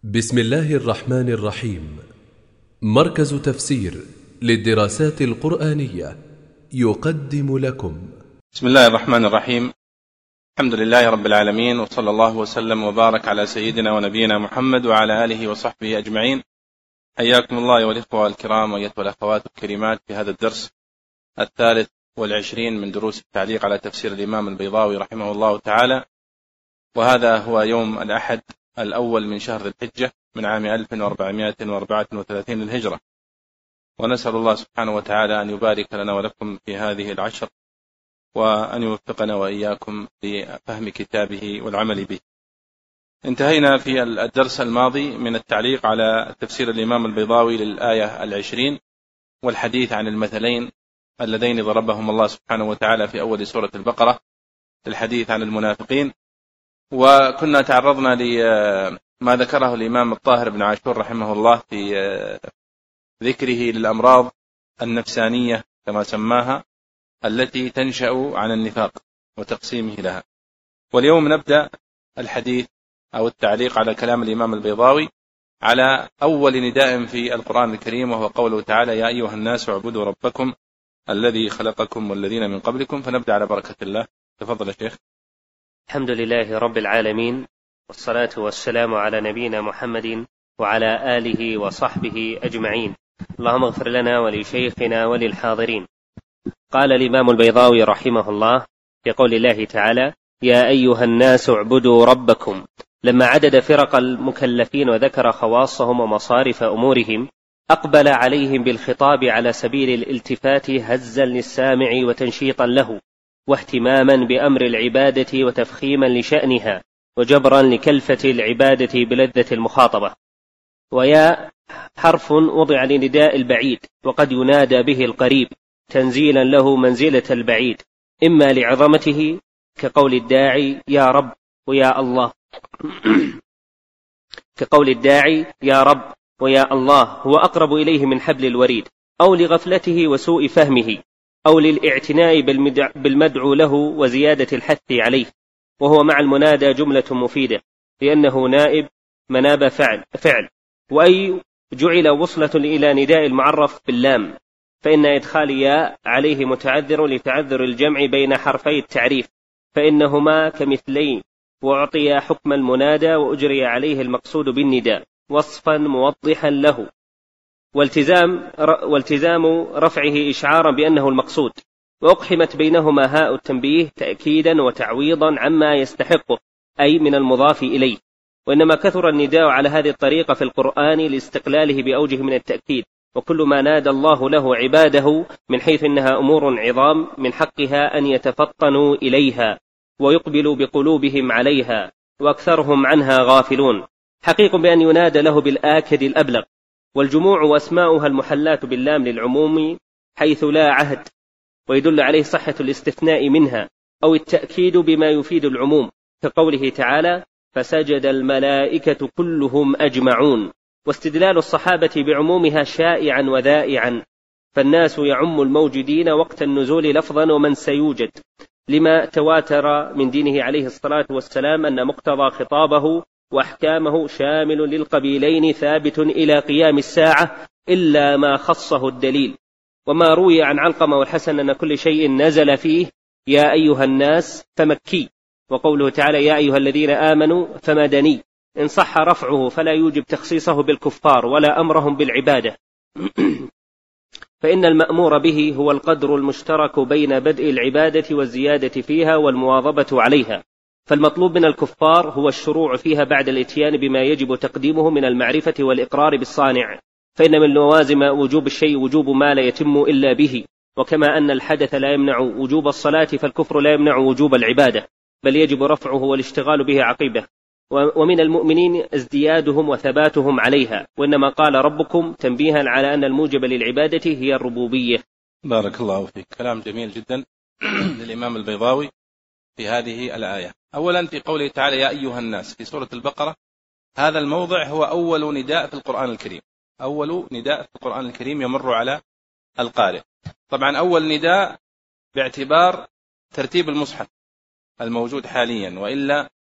بسم الله الرحمن الرحيم. مركز تفسير للدراسات القرآنية يقدم لكم بسم الله الرحمن الرحيم. الحمد لله رب العالمين، وصلى الله وسلم وبارك على سيدنا ونبينا محمد وعلى آله وصحبه أجمعين. حياكم الله والإخوة الكرام وأيتها الأخوات الكريمات في هذا الدرس 23 من دروس التعليق على تفسير الإمام البيضاوي رحمه الله تعالى. وهذا هو يوم الأحد الأول من شهر الحجة من عام 1434 للهجرة، ونسأل الله سبحانه وتعالى أن يبارك لنا ولكم في هذه العشر، وأن يوفقنا وإياكم لفهم كتابه والعمل به. انتهينا في الدرس الماضي من التعليق على تفسير الإمام البيضاوي للآية 20 والحديث عن المثلين اللذين ضربهم الله سبحانه وتعالى في أول سورة البقرة للحديث عن المنافقين. وكنا تعرضنا لما ذكره الإمام الطاهر بن عاشور رحمه الله في ذكره للأمراض النفسانية كما سماها التي تنشأ عن النفاق وتقسيمه لها. واليوم نبدأ الحديث أو التعليق على كلام الإمام البيضاوي على أول نداء في القرآن الكريم، وهو قوله تعالى: يا أيها الناس اعبدوا ربكم الذي خلقكم والذين من قبلكم. فنبدأ على بركة الله. تفضل يا شيخ. الحمد لله رب العالمين، والصلاة والسلام على نبينا محمد وعلى آله وصحبه أجمعين. اللهم اغفر لنا ولشيخنا وللحاضرين. قال الإمام البيضاوي رحمه الله في قول الله تعالى: يا أيها الناس اعبدوا ربكم، لما عدد فرق المكلفين وذكر خواصهم ومصارف أمورهم، أقبل عليهم بالخطاب على سبيل الالتفات هزا للسامع وتنشيطا له، واهتماما بأمر العبادة وتفخيما لشأنها، وجبرا لكلفة العبادة بلذة المخاطبة. ويا حرف وضع لنداء البعيد، وقد ينادى به القريب تنزيلا له منزلة البعيد، إما لعظمته كقول الداعي يا رب ويا الله كقول الداعي يا رب ويا الله هو أقرب إليه من حبل الوريد، أو لغفلته وسوء فهمه، أو للاعتناء بالمدعو له وزيادة الحث عليه، وهو مع المنادى جملة مفيدة لأنه نائب مناب فعل. وأي جعل وصلة إلى نداء المعرف باللام، فإن إدخال ياء عليه متعذر لتعذر الجمع بين حرفي التعريف، فإنهما كمثلين، وأعطي حكم المنادى وأجري عليه المقصود بالنداء وصفا موضحا له، والتزام رفعه إشعارا بأنه المقصود، وأقحمت بينهما هاء التنبيه تأكيدا وتعويضا عما يستحقه، أي من المضاف إليه. وإنما كثر النداء على هذه الطريقة في القرآن لاستقلاله بأوجه من التأكيد، وكل ما نادى الله له عباده من حيث إنها أمور عظام من حقها أن يتفطنوا إليها ويقبلوا بقلوبهم عليها، وأكثرهم عنها غافلون، حقيق بأن ينادى له بالآكد الأبلغ. والجموع وأسماؤها المحلات باللام للعموم حيث لا عهد، ويدل عليه صحة الاستثناء منها أو التأكيد بما يفيد العموم، كقوله تعالى: فسجد الملائكة كلهم أجمعون. واستدلال الصحابة بعمومها شائعا وذائعا، فالناس يعم الموجودين وقت النزول لفظا ومن سيوجد، لما تواتر من دينه عليه الصلاة والسلام أن مقتضى خطابه وأحكامه شامل للقبيلين ثابت إلى قيام الساعة إلا ما خصه الدليل. وما روي عن علقمة والحسن أن كل شيء نزل فيه يا أيها الناس فمكي، وقوله تعالى يا أيها الذين آمنوا فمدني، إن صح رفعه فلا يوجب تخصيصه بالكفار ولا أمرهم بالعبادة فإن المأمور به هو القدر المشترك بين بدء العبادة والزيادة فيها والمواظبة عليها. فالمطلوب من الكفار هو الشروع فيها بعد الاتيان بما يجب تقديمه من المعرفة والإقرار بالصانع، فإن من لوازم وجوب الشيء وجوب ما لا يتم إلا به. وكما أن الحدث لا يمنع وجوب الصلاة، فالكفر لا يمنع وجوب العبادة، بل يجب رفعه والاشتغال به عقيبة. ومن المؤمنين ازديادهم وثباتهم عليها، وإنما قال ربكم تنبيها على أن الموجب للعبادة هي الربوبية. بارك الله فيك. كلام جميل جدا للإمام البيضاوي في هذه الآية. أولا في قوله تعالى يا أيها الناس في سورة البقرة، هذا الموضع هو أول نداء في القرآن الكريم، أول نداء في القرآن الكريم يمر على القارئ. طبعا أول نداء باعتبار ترتيب المصحف الموجود حاليا، وإلا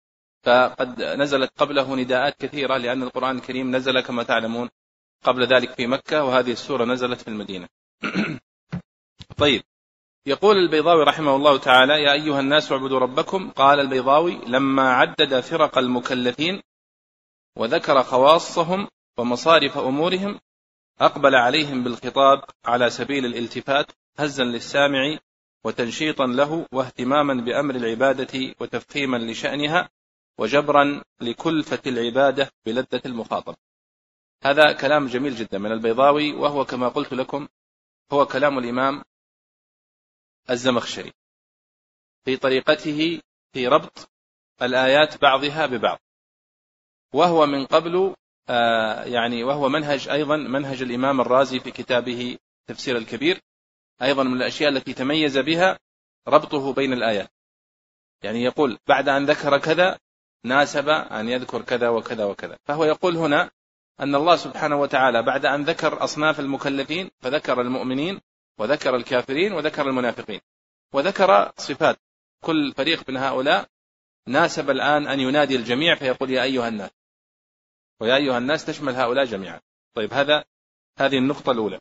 فقد نزلت قبله نداءات كثيرة، لأن القرآن الكريم نزل كما تعلمون قبل ذلك في مكة، وهذه السورة نزلت في المدينة. طيب، يقول البيضاوي رحمه الله تعالى: يا أيها الناس اعبدوا ربكم. قال البيضاوي: لما عدد فرق المكلفين وذكر خواصهم ومصارف أمورهم أقبل عليهم بالخطاب على سبيل الالتفات هزا للسامع وتنشيطا له واهتماما بأمر العبادة وتفخيما لشأنها وجبرا لكلفة العبادة بلذة المخاطب. هذا كلام جميل جدا من البيضاوي، وهو كما قلت لكم هو كلام الإمام الزمخشري في طريقته في ربط الآيات بعضها ببعض، وهو من قبل وهو منهج أيضا منهج الإمام الرازي في كتابه تفسير الكبير، أيضا من الأشياء التي تميز بها ربطه بين الآيات. يعني يقول بعد أن ذكر كذا ناسب أن يذكر كذا وكذا وكذا. فهو يقول هنا أن الله سبحانه وتعالى بعد أن ذكر أصناف المكلفين فذكر المؤمنين وذكر الكافرين وذكر المنافقين وذكر صفات كل فريق من هؤلاء، ناسب الآن أن ينادي الجميع فيقول يا أيها الناس، ويا أيها الناس تشمل هؤلاء جميعا. طيب، هذه النقطة الأولى.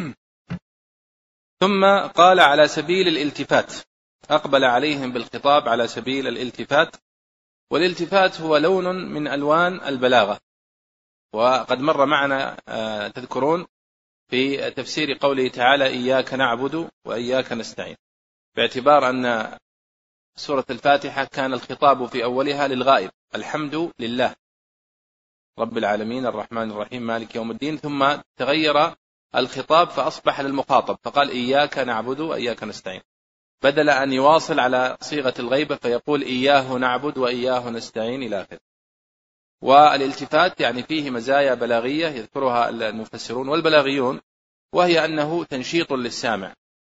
ثم قال على سبيل الالتفات، أقبل عليهم بالخطاب على سبيل الالتفات، والالتفات هو لون من ألوان البلاغة، وقد مر معنا تذكرون في تفسير قوله تعالى إياك نعبد وإياك نستعين، باعتبار أن سورة الفاتحة كان الخطاب في أولها للغائب، الحمد لله رب العالمين الرحمن الرحيم مالك يوم الدين، ثم تغير الخطاب فأصبح للمخاطب فقال إياك نعبد وإياك نستعين، بدل أن يواصل على صيغة الغيبة فيقول إياه نعبد وإياه نستعين إلى آخره. والالتفات يعني فيه مزايا بلاغية يذكرها المفسرون والبلاغيون، وهي أنه تنشيط للسامع،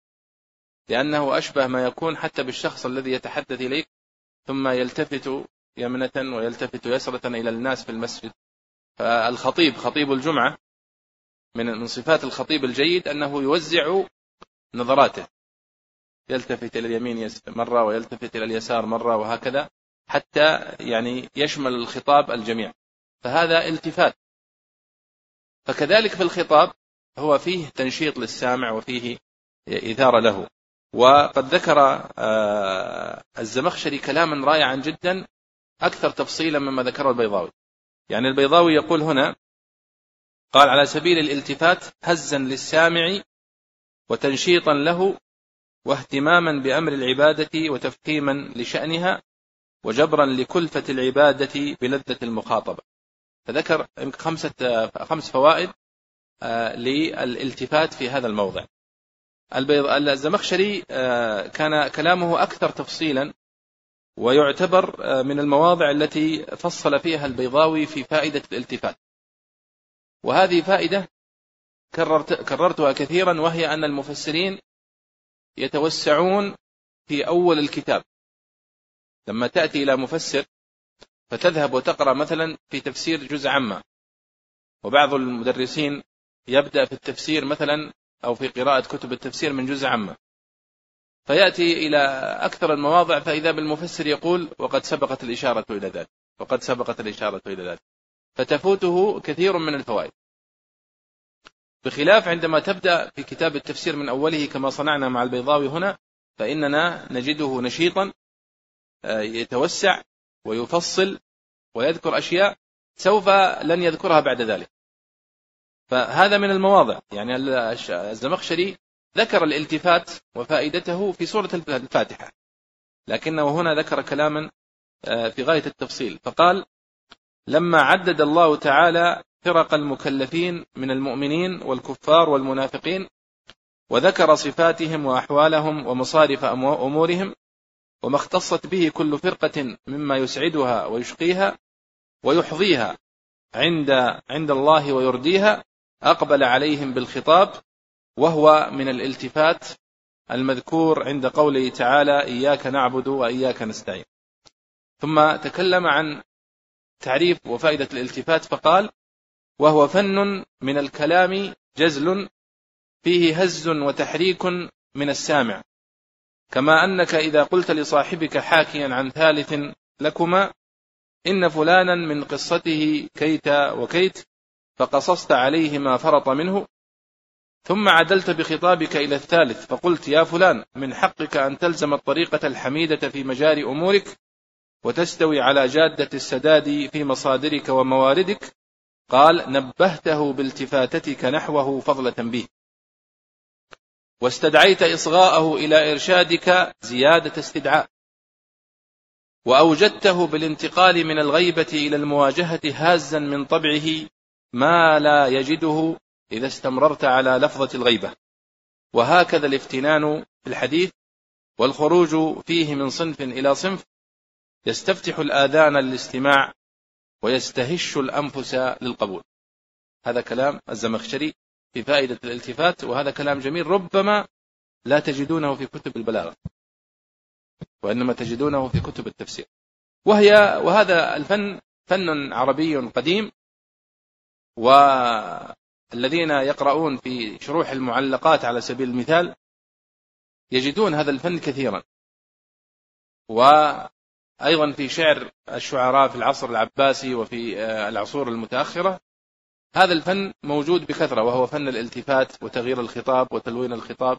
لأنه أشبه ما يكون حتى بالشخص الذي يتحدث إليك ثم يلتفت يمنة ويلتفت يسرة إلى الناس في المسجد. فالخطيب خطيب الجمعة من صفات الخطيب الجيد أنه يوزع نظراته، يلتفت إلى اليمين مرة ويلتفت إلى اليسار مرة وهكذا، حتى يعني يشمل الخطاب الجميع، فهذا التفات. فكذلك في الخطاب هو فيه تنشيط للسامع وفيه إثارة له. وقد ذكر الزمخشري كلاما رائعا جدا أكثر تفصيلا مما ذكره البيضاوي. يعني البيضاوي يقول هنا قال على سبيل الالتفات هزا للسامع وتنشيطا له واهتماما بأمر العبادة وتفخيما لشأنها وجبرا لكلفة العبادة بلذة المخاطبة. فذكر 5 فوائد للالتفات في هذا الموضع. الزمخشري كان كلامه أكثر تفصيلا، ويعتبر من المواضع التي فصل فيها البيضاوي في فائدة الالتفات، وهذه فائدة كررتها كثيرا، وهي أن المفسرين يتوسعون في أول الكتاب. لما تأتي إلى مفسر فتذهب وتقرأ مثلا في تفسير جزء عامة، وبعض المدرسين يبدأ في التفسير مثلا أو في قراءة كتب التفسير من جزء عامة، فيأتي إلى أكثر المواضع فإذا بالمفسر يقول وقد سبقت الإشارة إلى ذلك وقد سبقت الإشارة إلى ذلك، فتفوته كثير من الفوائد، بخلاف عندما تبدأ في كتاب التفسير من أوله كما صنعنا مع البيضاوي هنا، فإننا نجده نشيطا يتوسع ويفصل ويذكر أشياء سوف لن يذكرها بعد ذلك. فهذا من المواضع. يعني الزمخشري ذكر الالتفات وفائدته في سورة الفاتحة، لكنه هنا ذكر كلاما في غاية التفصيل، فقال لما عدد الله تعالى فرق المكلفين من المؤمنين والكفار والمنافقين وذكر صفاتهم وأحوالهم ومصارف أمورهم وما اختصت به كل فرقة مما يسعدها ويشقيها ويحظيها عند الله ويرديها، أقبل عليهم بالخطاب، وهو من الالتفات المذكور عند قوله تعالى إياك نعبد وإياك نستعين. ثم تكلم عن تعريف وفائدة الالتفات فقال وهو فن من الكلام جزل فيه هز وتحريك من السامع، كما أنك إذا قلت لصاحبك حاكيا عن ثالث لكما إن فلانا من قصته كيت وكيت فقصصت عليه ما فرط منه، ثم عدلت بخطابك إلى الثالث فقلت يا فلان من حقك أن تلزم الطريقة الحميدة في مجاري أمورك وتستوي على جادة السداد في مصادرك ومواردك. قال نبهته بالتفاتتك نحوه فضل تنبيه، واستدعيت إصغاءه إلى إرشادك زيادة استدعاء، وأوجدته بالانتقال من الغيبة إلى المواجهة هازا من طبعه ما لا يجده إذا استمررت على لفظة الغيبة. وهكذا الافتنان في الحديث والخروج فيه من صنف إلى صنف يستفتح الآذان للاستماع ويستهش الأنفس للقبول. هذا كلام الزمخشري في فائدة الالتفات، وهذا كلام جميل ربما لا تجدونه في كتب البلاغة وإنما تجدونه في كتب التفسير. وهذا الفن فن عربي قديم، والذين يقرؤون في شروح المعلقات على سبيل المثال يجدون هذا الفن كثيرا، وأيضا في شعر الشعراء في العصر العباسي وفي العصور المتأخرة هذا الفن موجود بكثرة، وهو فن الالتفات وتغيير الخطاب وتلوين الخطاب.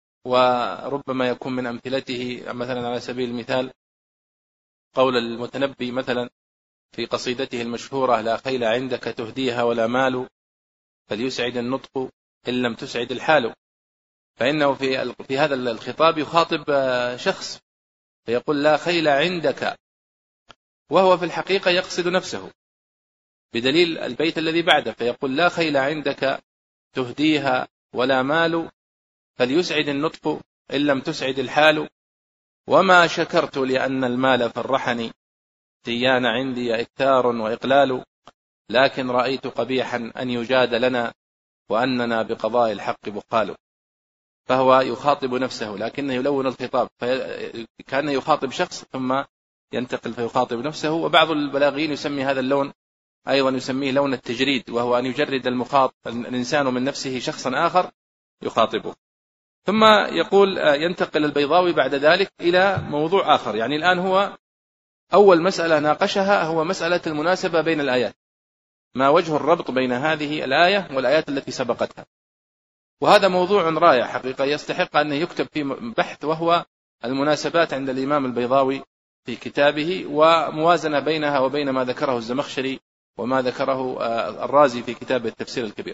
وربما يكون من أمثلته مثلا على سبيل المثال قول المتنبي مثلا في قصيدته المشهورة لا خيل عندك تهديها ولا مال فليسعد النطق إن لم تسعد الحال، فإنه في هذا الخطاب يخاطب شخص فيقول لا خيل عندك، وهو في الحقيقة يقصد نفسه بدليل البيت الذي بعده فيقول لا خيل عندك تهديها ولا مال فليسعد النطق إن لم تسعد الحال، وما شكرت لأن المال فرحني تيان عندي إكثار وإقلال، لكن رأيت قبيحا أن يجاد لنا وأننا بقضاء الحق بخال. فهو يخاطب نفسه لكنه يلون الخطاب كان يخاطب شخص ثم ينتقل فيخاطب نفسه. وبعض البلاغيين يسمي هذا اللون أيضا يسميه لون التجريد، وهو أن يجرد الإنسان من نفسه شخصا آخر يخاطبه. ثم يقول ينتقل البيضاوي بعد ذلك إلى موضوع آخر، يعني الآن هو أول مسألة ناقشها هو مسألة المناسبة بين الآيات، ما وجه الربط بين هذه الآية والآيات التي سبقتها، وهذا موضوع رائع حقيقة يستحق أن يكتب فيه بحث، وهو المناسبات عند الإمام البيضاوي في كتابه وموازنة بينها وبين ما ذكره الزمخشري وما ذكره الرازي في كتاب التفسير الكبير.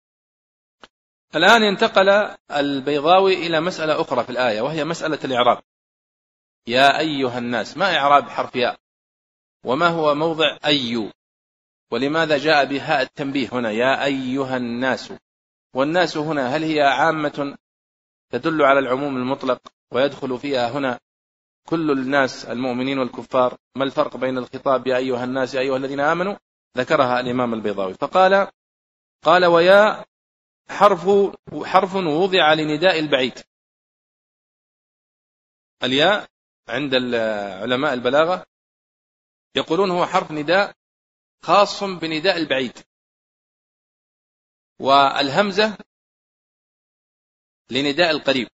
الآن ينتقل البيضاوي إلى مسألة أخرى في الآية وهي مسألة الإعراب. يا أيها الناس، ما إعراب حرف ياء؟ وما هو موضع أي؟ ولماذا جاء بهاء التنبيه هنا يا أيها الناس؟ والناس هنا هل هي عامة تدل على العموم المطلق ويدخل فيها هنا كل الناس المؤمنين والكفار؟ ما الفرق بين الخطاب يا أيها الناس يا أيها الذين آمنوا؟ ذكرها الإمام البيضاوي فقال ويا حرف وضع لنداء البعيد. الياء عند علماء البلاغة يقولون هو حرف نداء خاص بنداء البعيد، والهمزة لنداء القريب.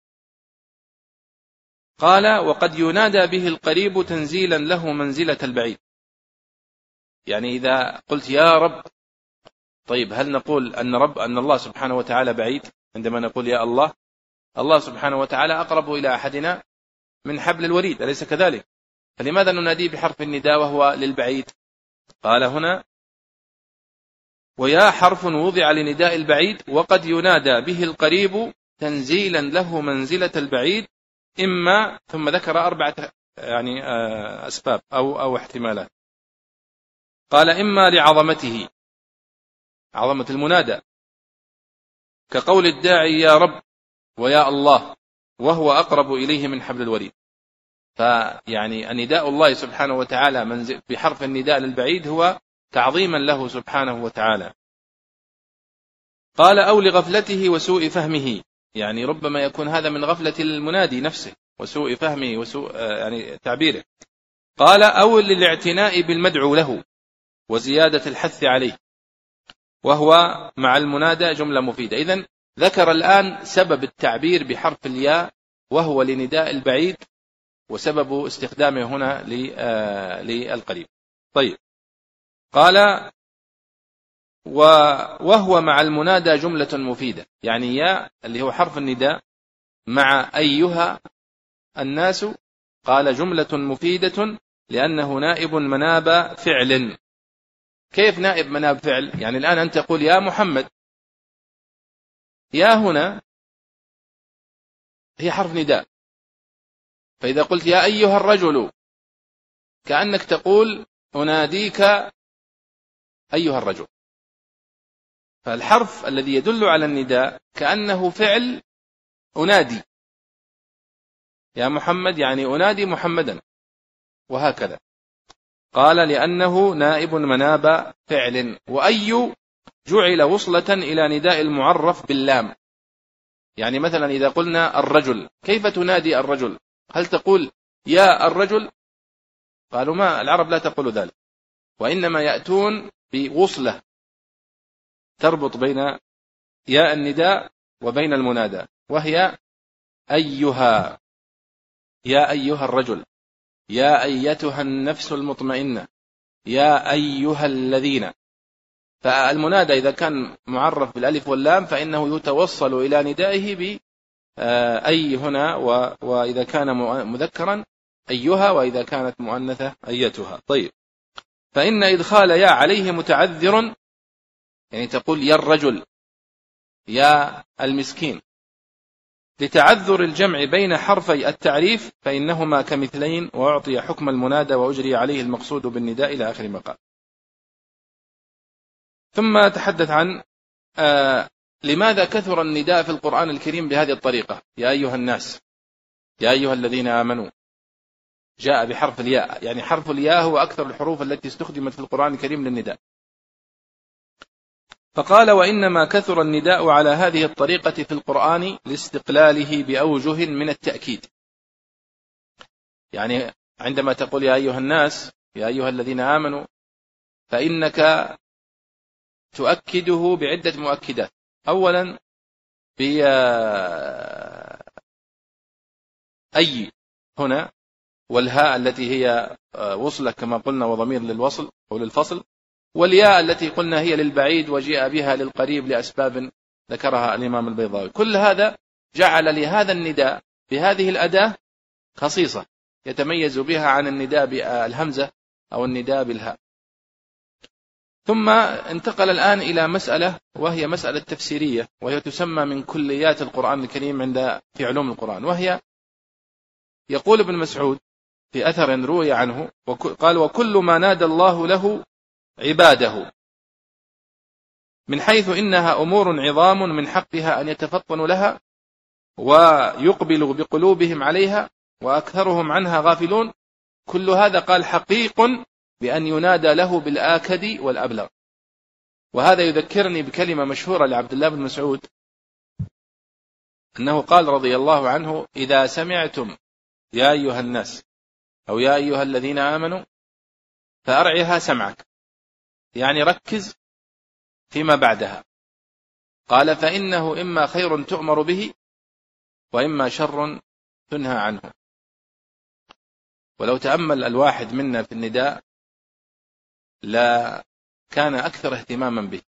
قال وقد ينادى به القريب تنزيلا له منزلة البعيد، يعني إذا قلت يا رب، طيب هل نقول أن الله سبحانه وتعالى بعيد عندما نقول يا الله؟ الله سبحانه وتعالى أقرب إلى أحدنا من حبل الوريد، أليس كذلك؟ فلماذا نناديه بحرف النداء وهو للبعيد؟ قال هنا ويا حرف وضع لنداء البعيد وقد ينادى به القريب تنزيلا له منزلة البعيد، إما ثم ذكر 4 يعني أسباب أو احتمالات. قال إما لعظمته، عظمة المنادى، كقول الداعي يا رب ويا الله وهو أقرب إليه من حبل الوريد، فيعني النداء الله سبحانه وتعالى بحرف النداء للبعيد هو تعظيما له سبحانه وتعالى. قال أو لغفلته وسوء فهمه، يعني ربما يكون هذا من غفلة المنادي نفسه وسوء فهمه وسوء يعني تعبيره. قال أو للاعتناء بالمدعو له وزيادة الحث عليه، وهو مع المنادى جملة مفيدة. إذن ذكر الآن سبب التعبير بحرف الياء وهو لنداء البعيد، وسبب استخدامه هنا للقريب. طيب، قال وهو مع المنادى جملة مفيدة، يعني يا اللي هو حرف النداء مع أيها الناس، قال جملة مفيدة لأنه نائب مناب فعل. كيف نائب مناب فعل؟ يعني الآن أنت تقول يا محمد، يا هنا هي حرف نداء، فإذا قلت يا أيها الرجل كأنك تقول أناديك أيها الرجل، فالحرف الذي يدل على النداء كأنه فعل أنادي يا محمد، يعني أنادي محمدا، وهكذا. قال لأنه نائب مناب فعل. وأي جعل وصلة إلى نداء المعرف باللام، يعني مثلا إذا قلنا الرجل، كيف تنادي الرجل؟ هل تقول يا الرجل؟ قالوا ما، العرب لا تقول ذلك، وإنما يأتون بوصلة تربط بين ياء النداء وبين المنادى، وهي أيها، يا أيها الرجل، يا أيتها النفس المطمئنة، يا أيها الذين. فالمنادى إذا كان معرف بالألف واللام فإنه يتوصل إلى ندائه بأي هنا، وإذا كان مذكرا أيها، وإذا كانت مؤنثة أيتها. طيب، فإن إدخال يا عليه متعذر، يعني تقول يا الرجل، يا المسكين، لتعذر الجمع بين حرفي التعريف فإنهما كمثلين، وأعطي حكم المنادى وأجري عليه المقصود بالنداء إلى آخر ما قال. ثم تحدث عن لماذا كثر النداء في القرآن الكريم بهذه الطريقة، يا أيها الناس، يا أيها الذين آمنوا، جاء بحرف الياء، يعني حرف الياء هو أكثر الحروف التي استخدمت في القرآن الكريم للنداء. فقال وإنما كثر النداء على هذه الطريقة في القرآن لاستقلاله بأوجه من التأكيد، يعني عندما تقول يا أيها الناس، يا أيها الذين آمنوا، فإنك تؤكده بعدة مؤكدات. أولا أي هنا، والهاء التي هي وصلة كما قلنا وضمير للوصل أو للفصل، والياء التي قلنا هي للبعيد وجاء بها للقريب لأسباب ذكرها الإمام البيضاوي. كل هذا جعل لهذا النداء بهذه الأداة خصيصة يتميز بها عن النداء بالهمزة أو النداء بالهاء. ثم انتقل الآن إلى مسألة، وهي مسألة تفسيرية، وهي تسمى من كليات القرآن الكريم في علوم القرآن. وهي يقول ابن مسعود في أثر روي عنه، قال وكل ما نادى الله له عباده، من حيث إنها أمور عظام من حقها أن يتفطنوا لها ويقبلوا بقلوبهم عليها، وأكثرهم عنها غافلون، كل هذا قال حقيق بأن ينادى له بالآكد والأبلغ. وهذا يذكرني بكلمة مشهورة لعبد الله بن مسعود، أنه قال رضي الله عنه إذا سمعتم يا أيها الناس أو يا أيها الذين آمنوا فأرعها سمعك، يعني ركز فيما بعدها. قال فإنه إما خير تؤمر به وإما شر تنهى عنه. ولو تأمل الواحد منا في النداء لا كان أكثر اهتماما به،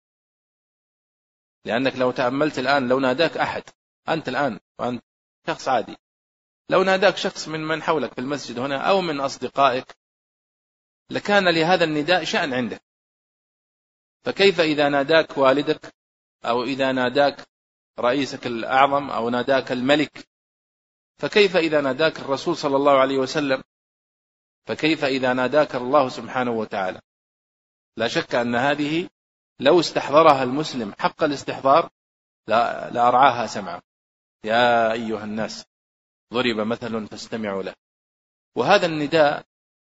لأنك لو تأملت الآن لو ناداك أحد، أنت الآن وأنت شخص عادي، لو ناداك شخص من حولك في المسجد هنا أو من أصدقائك لكان لهذا النداء شأن عندك، فكيف إذا ناداك والدك أو إذا ناداك رئيسك الأعظم أو ناداك الملك، فكيف إذا ناداك الرسول صلى الله عليه وسلم، فكيف إذا ناداك الله سبحانه وتعالى. لا شك أن هذه لو استحضرها المسلم حق الاستحضار لأرعاها سمعه. يا أيها الناس ضرب مثل فاستمعوا له. وهذا النداء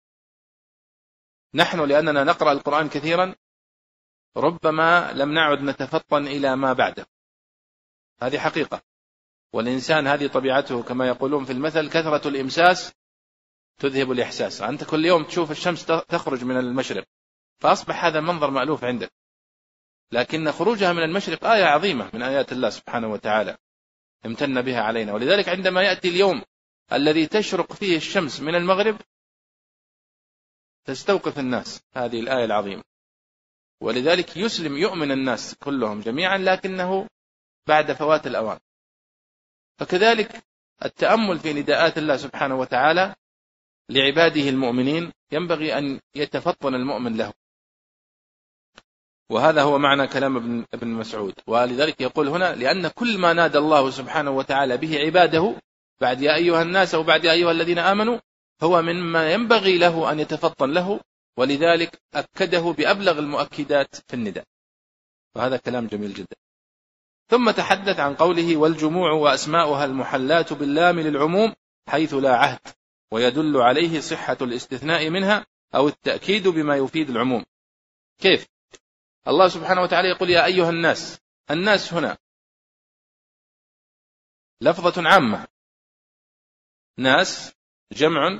نحن لأننا نقرأ القرآن كثيرا ربما لم نعد نتفطن إلى ما بعده، هذه حقيقة، والإنسان هذه طبيعته كما يقولون في المثل كثرة الإمساس تذهب الإحساس. أنت كل يوم تشوف الشمس تخرج من المشرق فأصبح هذا المنظر مألوف عندك، لكن خروجها من المشرق آية عظيمة من آيات الله سبحانه وتعالى امتن بها علينا. ولذلك عندما يأتي اليوم الذي تشرق فيه الشمس من المغرب تستوقف الناس هذه الآية العظيمة، ولذلك يؤمن الناس كلهم جميعا، لكنه بعد فوات الأوان. فكذلك التأمل في نداءات الله سبحانه وتعالى لعباده المؤمنين ينبغي أن يتفطن المؤمن له، وهذا هو معنى كلام ابن مسعود. ولذلك يقول هنا: لأن كل ما نادى الله سبحانه وتعالى به عباده بعد يا أيها الناس أو بعد يا أيها الذين آمنوا هو مما ينبغي له أن يتفطن له، ولذلك أكده بأبلغ المؤكدات في النداء، وهذا كلام جميل جدا. ثم تحدث عن قوله: والجموع وأسماؤها المحلات باللام للعموم حيث لا عهد، ويدل عليه صحة الاستثناء منها أو التأكيد بما يفيد العموم. كيف؟ الله سبحانه وتعالى يقول: يا أيها الناس. الناس هنا لفظة عامة، ناس جمع،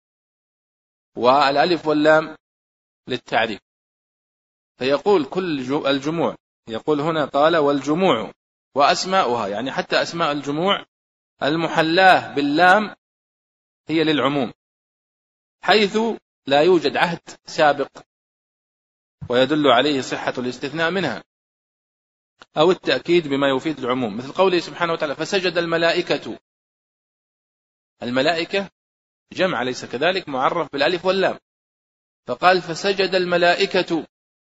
والألف واللام للتعريف، فيقول كل الجموع، يقول هنا قال: والجموع وأسماؤها، يعني حتى أسماء الجموع المحلاه باللام هي للعموم، حيث لا يوجد عهد سابق، ويدل عليه صحة الاستثناء منها أو التأكيد بما يفيد العموم، مثل قوله سبحانه وتعالى: فسجد الملائكة. الملائكة جمع ليس كذلك، معرف بالألف واللام، فقال: فسجد الملائكة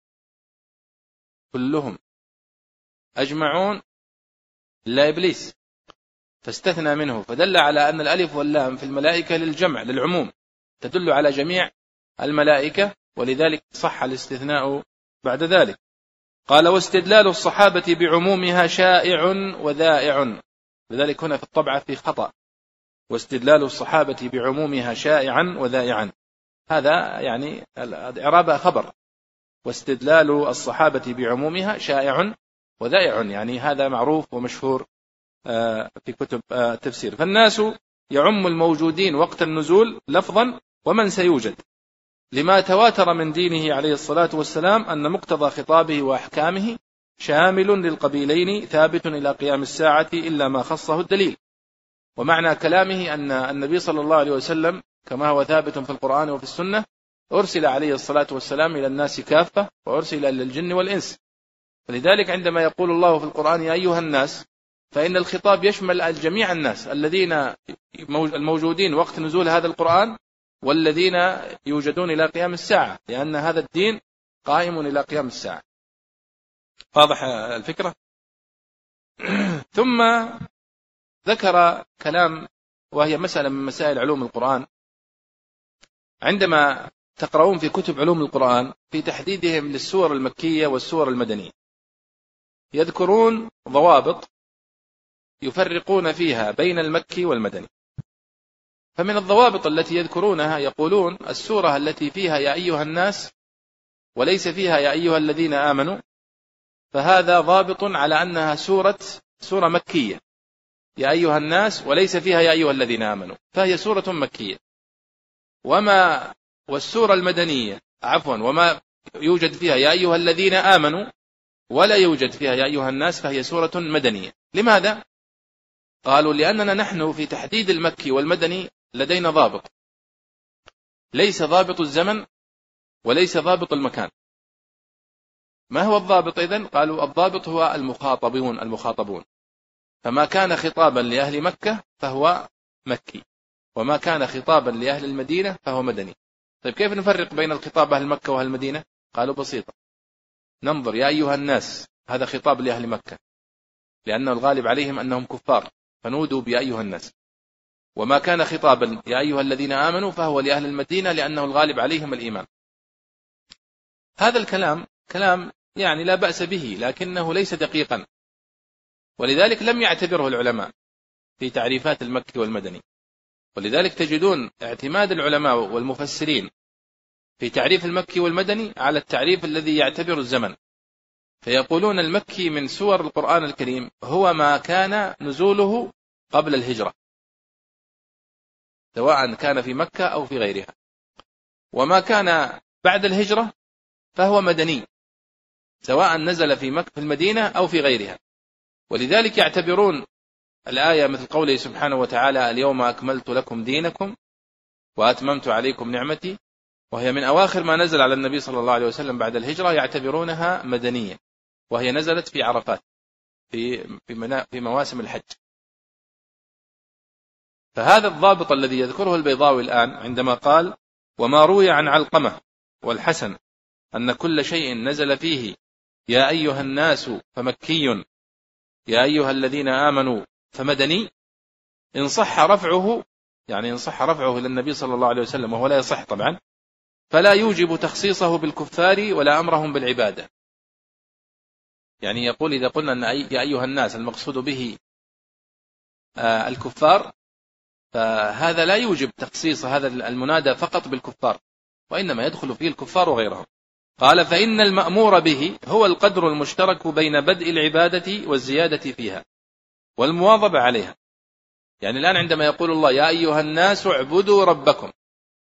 كلهم أجمعون إلا إبليس، فاستثنى منه، فدل على أن الألف واللام في الملائكة للجمع للعموم، تدل على جميع الملائكة، ولذلك صح الاستثناء بعد ذلك. قال: واستدلال الصحابة بعمومها شائع وذائع، لذلك هنا في الطبعة في خطأ: واستدلال الصحابة بعمومها شائعا وذائعا، هذا يعني الإعراب خبر، واستدلال الصحابة بعمومها شائع وذائع، يعني هذا معروف ومشهور في كتب التفسير. فالناس يعم الموجودين وقت النزول لفظا ومن سيوجد، لما تواتر من دينه عليه الصلاة والسلام أن مقتضى خطابه وأحكامه شامل للقبيلين ثابت إلى قيام الساعة إلا ما خصه الدليل. ومعنى كلامه أن النبي صلى الله عليه وسلم كما هو ثابت في القرآن وفي السنة أرسل عليه الصلاة والسلام إلى الناس كافة، وأرسل إلى الجن والإنس. فلذلك عندما يقول الله في القرآن: يا أيها الناس، فإن الخطاب يشمل جميع الناس الذين الموجودين وقت نزول هذا القرآن، والذين يوجدون إلى قيام الساعة، لأن هذا الدين قائم إلى قيام الساعة. واضح الفكرة؟ ثم ذكر كلام، وهي مسألة من مسائل علوم القرآن، عندما تقرؤون في كتب علوم القرآن في تحديدهم للسور المكية والسور المدنية، يذكرون ضوابط يفرقون فيها بين المكي والمدني. فمن الضوابط التي يذكرونها يقولون: السورة التي فيها يا أيها الناس وليس فيها يا أيها الذين آمنوا، فهذا ضابط على أنها سورة مكية، يا أيها الناس وليس فيها يا أيها الذين آمنوا، فهي سورة مكية. والسورة المدنية وما يوجد فيها يا أيها الذين آمنوا ولا يوجد فيها يا أيها الناس، فهي سورة مدنية. لماذا؟ قالوا: لأننا نحن في تحديد المكي والمدني لدينا ضابط، ليس ضابط الزمن وليس ضابط المكان. ما هو الضابط إذن؟ قالوا: الضابط هو المخاطبون، فما كان خطابا لأهل مكة فهو مكي، وما كان خطابا لأهل المدينة فهو مدني. طيب كيف نفرق بين الخطاب أهل مكة وأهل المدينة؟ قالوا: بسيطة، ننظر يا أيها الناس، هذا خطاب لأهل مكة لأنه الغالب عليهم أنهم كفار، فنودوا بيا أيها الناس. وما كان خطابا يا أيها الذين آمنوا فهو لأهل المدينة لأنه الغالب عليهم الإيمان. هذا الكلام كلام يعني لا بأس به، لكنه ليس دقيقا، ولذلك لم يعتبره العلماء في تعريفات المكي والمدني. ولذلك تجدون اعتماد العلماء والمفسرين في تعريف المكي والمدني على التعريف الذي يعتبر الزمن، فيقولون: المكي من سور القرآن الكريم هو ما كان نزوله قبل الهجرة، سواء كان في مكة أو في غيرها، وما كان بعد الهجرة فهو مدني، سواء نزل في مكة في المدينة أو في غيرها. ولذلك يعتبرون الآية مثل قوله سبحانه وتعالى: اليوم أكملت لكم دينكم وأتممت عليكم نعمتي وهي من أواخر ما نزل على النبي صلى الله عليه وسلم بعد الهجرة، يعتبرونها مدنية، وهي نزلت في عرفات في مواسم الحج. فهذا الضابط الذي يذكره البيضاوي الآن عندما قال: وما روي عن علقمة والحسن أن كل شيء نزل فيه يا أيها الناس فمكي، يا أيها الذين آمنوا فمدني، إن صح رفعه، يعني إن صح رفعه إلى النبي صلى الله عليه وسلم، وهو لا يصح طبعا، فلا يوجب تخصيصه بالكفار ولا أمرهم بالعبادة. يعني يقول إذا قلنا أن يا أيها الناس المقصود به الكفار، فهذا لا يوجب تخصيص هذا المنادى فقط بالكفار، وإنما يدخل فيه الكفار وغيرهم. قال: فإن المأمور به هو القدر المشترك بين بدء العبادة والزيادة فيها والمواظبة عليها. يعني الآن عندما يقول الله يا أيها الناس اعبدوا ربكم،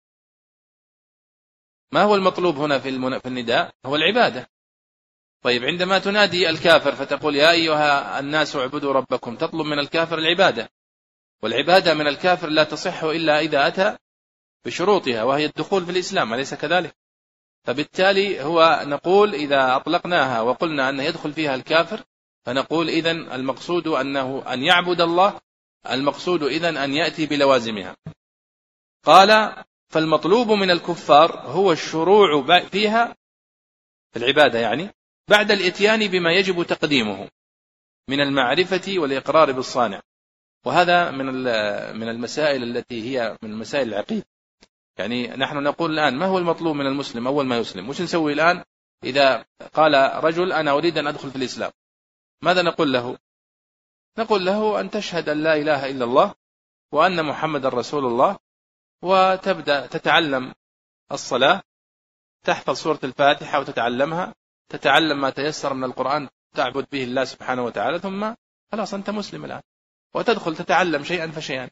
ما هو المطلوب هنا في النداء؟ هو العبادة. طيب عندما تنادي الكافر فتقول يا أيها الناس اعبدوا ربكم، تطلب من الكافر العبادة، والعبادة من الكافر لا تصح إلا إذا أتى بشروطها، وهي الدخول في الإسلام، أليس كذلك؟ فبالتالي هو نقول إذا أطلقناها وقلنا أن يدخل فيها الكافر، فنقول إذن المقصود أنه أن يعبد الله، المقصود إذن أن يأتي بلوازمها. قال: فالمطلوب من الكفار هو الشروع فيها في العبادة، يعني بعد الإتيان بما يجب تقديمه من المعرفة والإقرار بالصانع. وهذا من المسائل التي هي من مسائل العقيدة. يعني نحن نقول الآن ما هو المطلوب من المسلم أول ما يسلم؟ وش نسوي الآن إذا قال رجل أنا أريد أن أدخل في الإسلام؟ ماذا نقول له؟ نقول له أن تشهد أن لا إله إلا الله وأن محمد رسول الله، وتبدأ تتعلم الصلاة، تحفظ سورة الفاتحة وتتعلمها، تتعلم ما تيسر من القرآن تعبد به الله سبحانه وتعالى، ثم خلاص أنت مسلم الآن، وتدخل تتعلم شيئا فشيئا.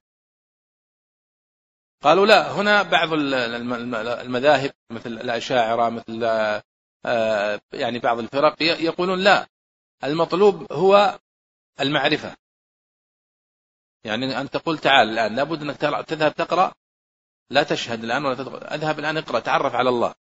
قالوا لا، هنا بعض المذاهب مثل الأشاعرة، مثل يعني بعض الفرق يقولون لا، المطلوب هو المعرفة. يعني أن تقول تعال الآن، لابد أنك تذهب تقرأ، لا تشهد الآن ولا تدخل، أذهب الآن اقرأ، تعرف على الله.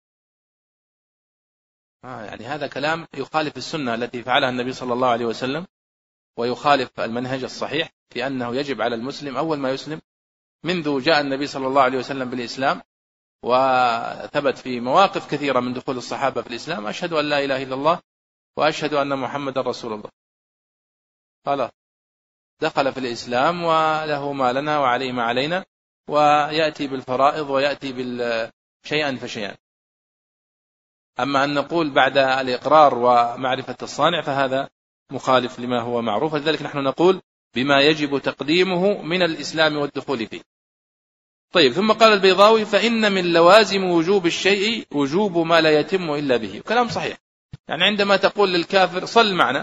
يعني هذا كلام يخالف السنة التي فعلها النبي صلى الله عليه وسلم، ويخالف المنهج الصحيح في أنه يجب على المسلم أول ما يسلم، منذ جاء النبي صلى الله عليه وسلم بالإسلام، وثبت في مواقف كثيرة من دخول الصحابة في الإسلام: أشهد أن لا إله إلا الله وأشهد أن محمد رسول الله. قال دخل في الإسلام وله ما لنا وعليه ما علينا، ويأتي بالفرائض ويأتي شيئا فشيئا. أما أن نقول بعد الإقرار ومعرفة الصانع فهذا مخالف لما هو معروف. لذلك نحن نقول بما يجب تقديمه من الإسلام والدخول فيه. طيب، ثم قال البيضاوي: فإن من لوازم وجوب الشيء وجوب ما لا يتم إلا به. كلام صحيح. يعني عندما تقول للكافر صل معنا،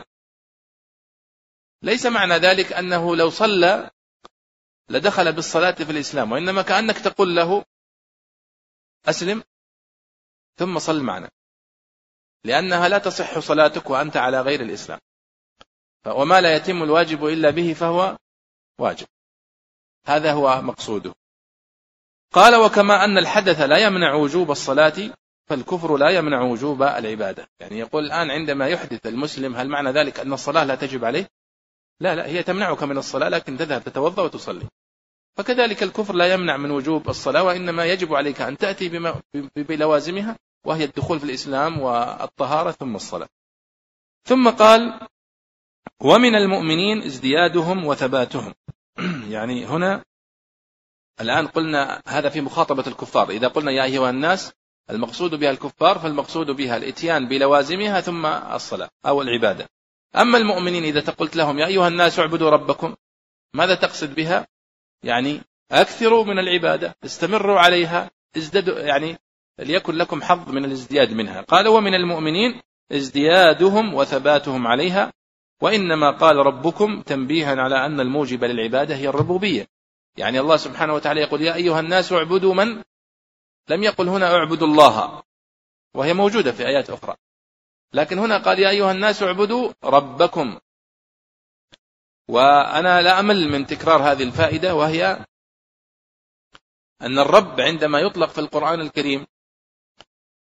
ليس معنى ذلك أنه لو صلى لدخل بالصلاة في الإسلام، وإنما كأنك تقول له أسلم ثم صل معنا، لأنها لا تصح صلاتك وأنت على غير الإسلام. وما لا يتم الواجب إلا به فهو واجب، هذا هو مقصوده. قال: وكما أن الحدث لا يمنع وجوب الصلاة، فالكفر لا يمنع وجوب العبادة. يعني يقول الآن عندما يحدث المسلم، هل معنى ذلك أن الصلاة لا تجب عليه؟ لا، هي تمنعك من الصلاة، لكن تذهب تتوضأ وتصلي. فكذلك الكفر لا يمنع من وجوب الصلاة، وإنما يجب عليك أن تأتي بلوازمها، وهي الدخول في الإسلام والطهارة ثم الصلاة. ثم قال: ومن المؤمنين ازديادهم وثباتهم. يعني هنا الآن قلنا هذا في مخاطبة الكفار. إذا قلنا يا أيها الناس المقصود بها الكفار، فالمقصود بها الاتيان بلوازمها ثم الصلاة أو العبادة. أما المؤمنين إذا تقلت لهم يا أيها الناس اعبدوا ربكم، ماذا تقصد بها؟ يعني أكثروا من العبادة، استمروا عليها، ازدادوا، يعني ليكن لكم حظ من الازدياد منها. قال: ومن المؤمنين ازديادهم وثباتهم عليها، وإنما قال ربكم تنبيها على أن الموجب للعبادة هي الربوبية. يعني الله سبحانه وتعالى يقول يا أيها الناس اعبدوا من، لم يقل هنا اعبدوا الله، وهي موجودة في آيات أخرى، لكن هنا قال يا أيها الناس اعبدوا ربكم. وأنا لا أمل من تكرار هذه الفائدة، وهي أن الرب عندما يطلق في القرآن الكريم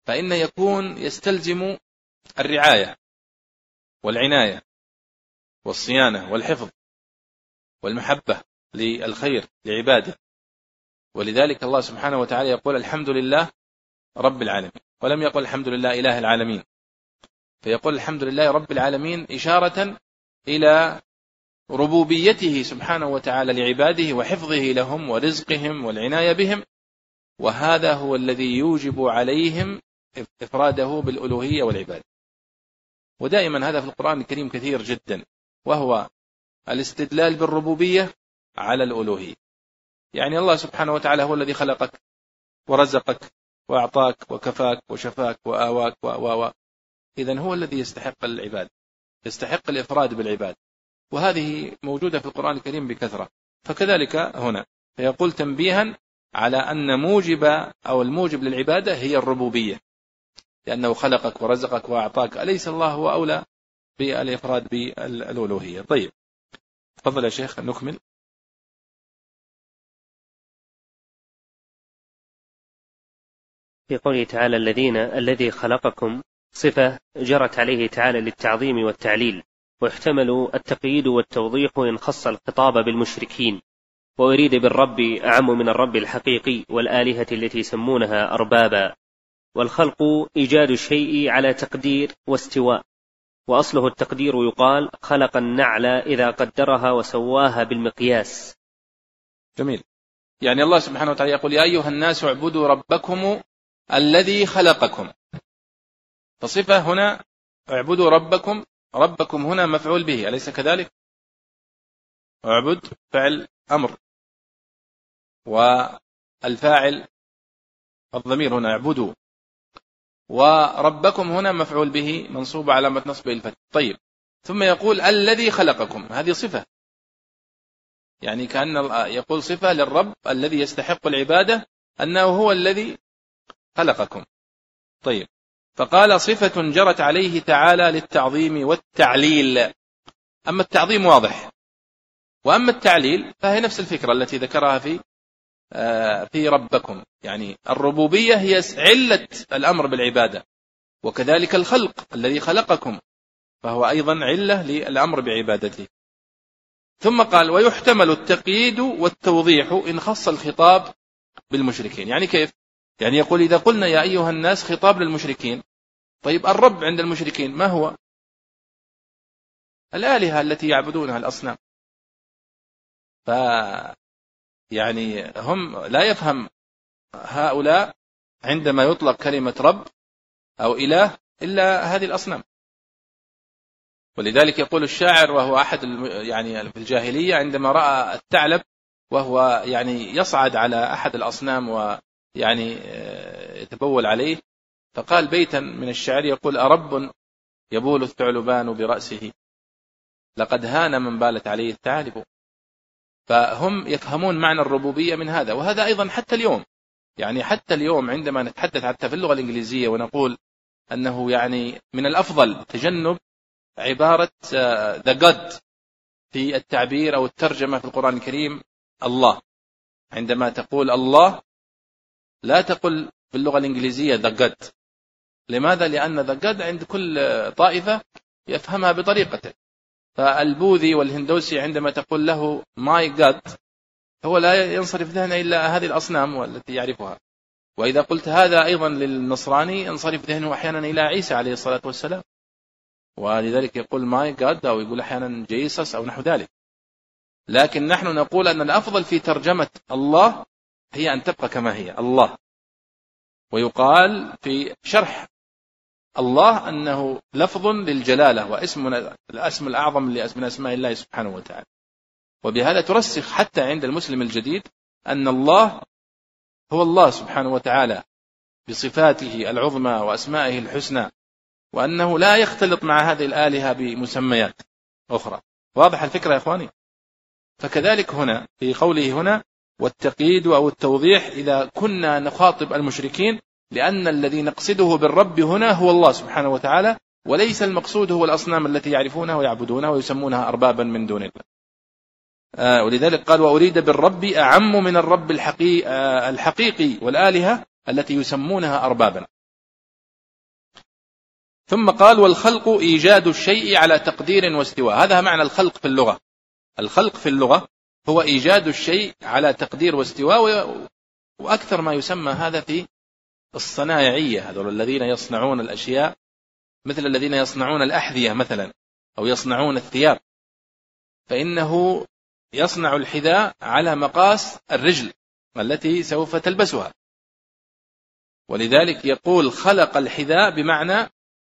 فإن يكون يستلزم الرعاية والعناية والصيانة والحفظ والمحبة للخير لعباده. ولذلك الله سبحانه وتعالى يقول الحمد لله رب العالمين، ولم يقل الحمد لله إله العالمين، فيقول الحمد لله رب العالمين إشارة إلى ربوبيته سبحانه وتعالى لعباده وحفظه لهم ورزقهم والعناية بهم، وهذا هو الذي يوجب عليهم إفراده بالألوهية والعبادة. ودائما هذا في القرآن الكريم كثير جدا، وهو الاستدلال بالربوبية على الألوهية. يعني الله سبحانه وتعالى هو الذي خلقك ورزقك وأعطاك وكفاك وشفاك وآواك إذن هو الذي يستحق العبادة، يستحق الإفراد بالعبادة، وهذه موجودة في القرآن الكريم بكثرة. فكذلك هنا فيقول تنبيها على أن موجب أو الموجب للعبادة هي الربوبية، لأنه خلقك ورزقك وأعطاك، أليس الله هو أولى بالإفراد بالألوهية؟ طيب تفضل يا شيخ نكمل. في قوله تعالى الذي خلقكم صفة جرت عليه تعالى للتعظيم والتعليل، ويحتمل التقييد والتوضيح إن خص الخطاب بالمشركين، وأريد بالرب أعم من الرب الحقيقي والآلهة التي يسمونها أربابا. والخلق إيجاد الشيء على تقدير واستواء، وأصله التقدير، يقال خلق النعل إذا قدرها وسواها بالمقياس. جميل. يعني الله سبحانه وتعالى يقول يا أيها الناس اعبدوا ربكم الذي خلقكم، فصفة هنا اعبدوا ربكم، ربكم هنا مفعول به، أليس كذلك؟ اعبد فعل أمر، والفاعل الضمير هنا اعبدوا، وربكم هنا مفعول به منصوب علامة نصبه الفتح. طيب ثم يقول الذي خلقكم، هذه صفة، يعني كأن يقول صفة للرب الذي يستحق العبادة أنه هو الذي خلقكم. طيب فقال صفة جرت عليه تعالى للتعظيم والتعليل. أما التعظيم واضح، وأما التعليل فهي نفس الفكرة التي ذكرها في ربكم، يعني الربوبية هي علة الأمر بالعبادة، وكذلك الخلق الذي خلقكم فهو أيضا علة للأمر بعبادته. ثم قال ويحتمل التقييد والتوضيح إن خص الخطاب بالمشركين. يعني كيف؟ يعني يقول إذا قلنا يا أيها الناس خطاب للمشركين، طيب الرب عند المشركين ما هو؟ الآلهة التي يعبدونها، الأصنام. يعني هم لا يفهم هؤلاء عندما يطلق كلمة رب أو إله إلا هذه الأصنام. ولذلك يقول الشاعر وهو أحد يعني في الجاهلية عندما رأى الثعلب وهو يعني يصعد على أحد الأصنام ويعني يتبول عليه، فقال بيتا من الشعر يقول أرب يبول الثعلبان برأسه لقد هان من بالت عليه الثعالب. فهم يفهمون معنى الربوبية من هذا. وهذا أيضا حتى اليوم، يعني حتى اليوم عندما نتحدث حتى في اللغة الإنجليزية ونقول أنه يعني من الأفضل تجنب عبارة the God في التعبير أو الترجمة في القرآن الكريم الله. عندما تقول الله لا تقل باللغة الإنجليزية the God. لماذا؟ لأن the God عند كل طائفة يفهمها بطريقته. فالبوذي والهندوسي عندما تقول له my God هو لا ينصرف ذهنه إلا هذه الأصنام والتي يعرفها. وإذا قلت هذا أيضا للنصراني ينصرف ذهنه أحيانا إلى عيسى عليه الصلاة والسلام، ولذلك يقول my God أو يقول أحيانا جيسس أو نحو ذلك. لكن نحن نقول أن الأفضل في ترجمة الله هي أن تبقى كما هي الله. ويقال في شرح الله أنه لفظ للجلالة واسم الاسم الأعظم من أسماء الله سبحانه وتعالى. وبهذا ترسخ حتى عند المسلم الجديد أن الله هو الله سبحانه وتعالى بصفاته العظمى وأسمائه الحسنى، وأنه لا يختلط مع هذه الآلهة بمسميات أخرى. واضح الفكرة يا إخواني؟ فكذلك هنا في قوله هنا والتقييد أو التوضيح إذا كنا نخاطب المشركين، لأن الذي نقصده بالرب هنا هو الله سبحانه وتعالى، وليس المقصود هو الأصنام التي يعرفونها ويعبدونها ويسمونها أربابا من دون الله. ولذلك قال وأريد بالرب أعم من الرب الحقيقي والآلهة التي يسمونها أربابا. ثم قال والخلق إيجاد الشيء على تقدير واستواء. هذا معنى الخلق في اللغة. الخلق في اللغة هو إيجاد الشيء على تقدير واستواء، وأكثر ما يسمى هذا في الصنايعية، هذول الذين يصنعون الأشياء، مثل الذين يصنعون الأحذية مثلا أو يصنعون الثياب، فإنه يصنع الحذاء على مقاس الرجل التي سوف تلبسها، ولذلك يقول خلق الحذاء بمعنى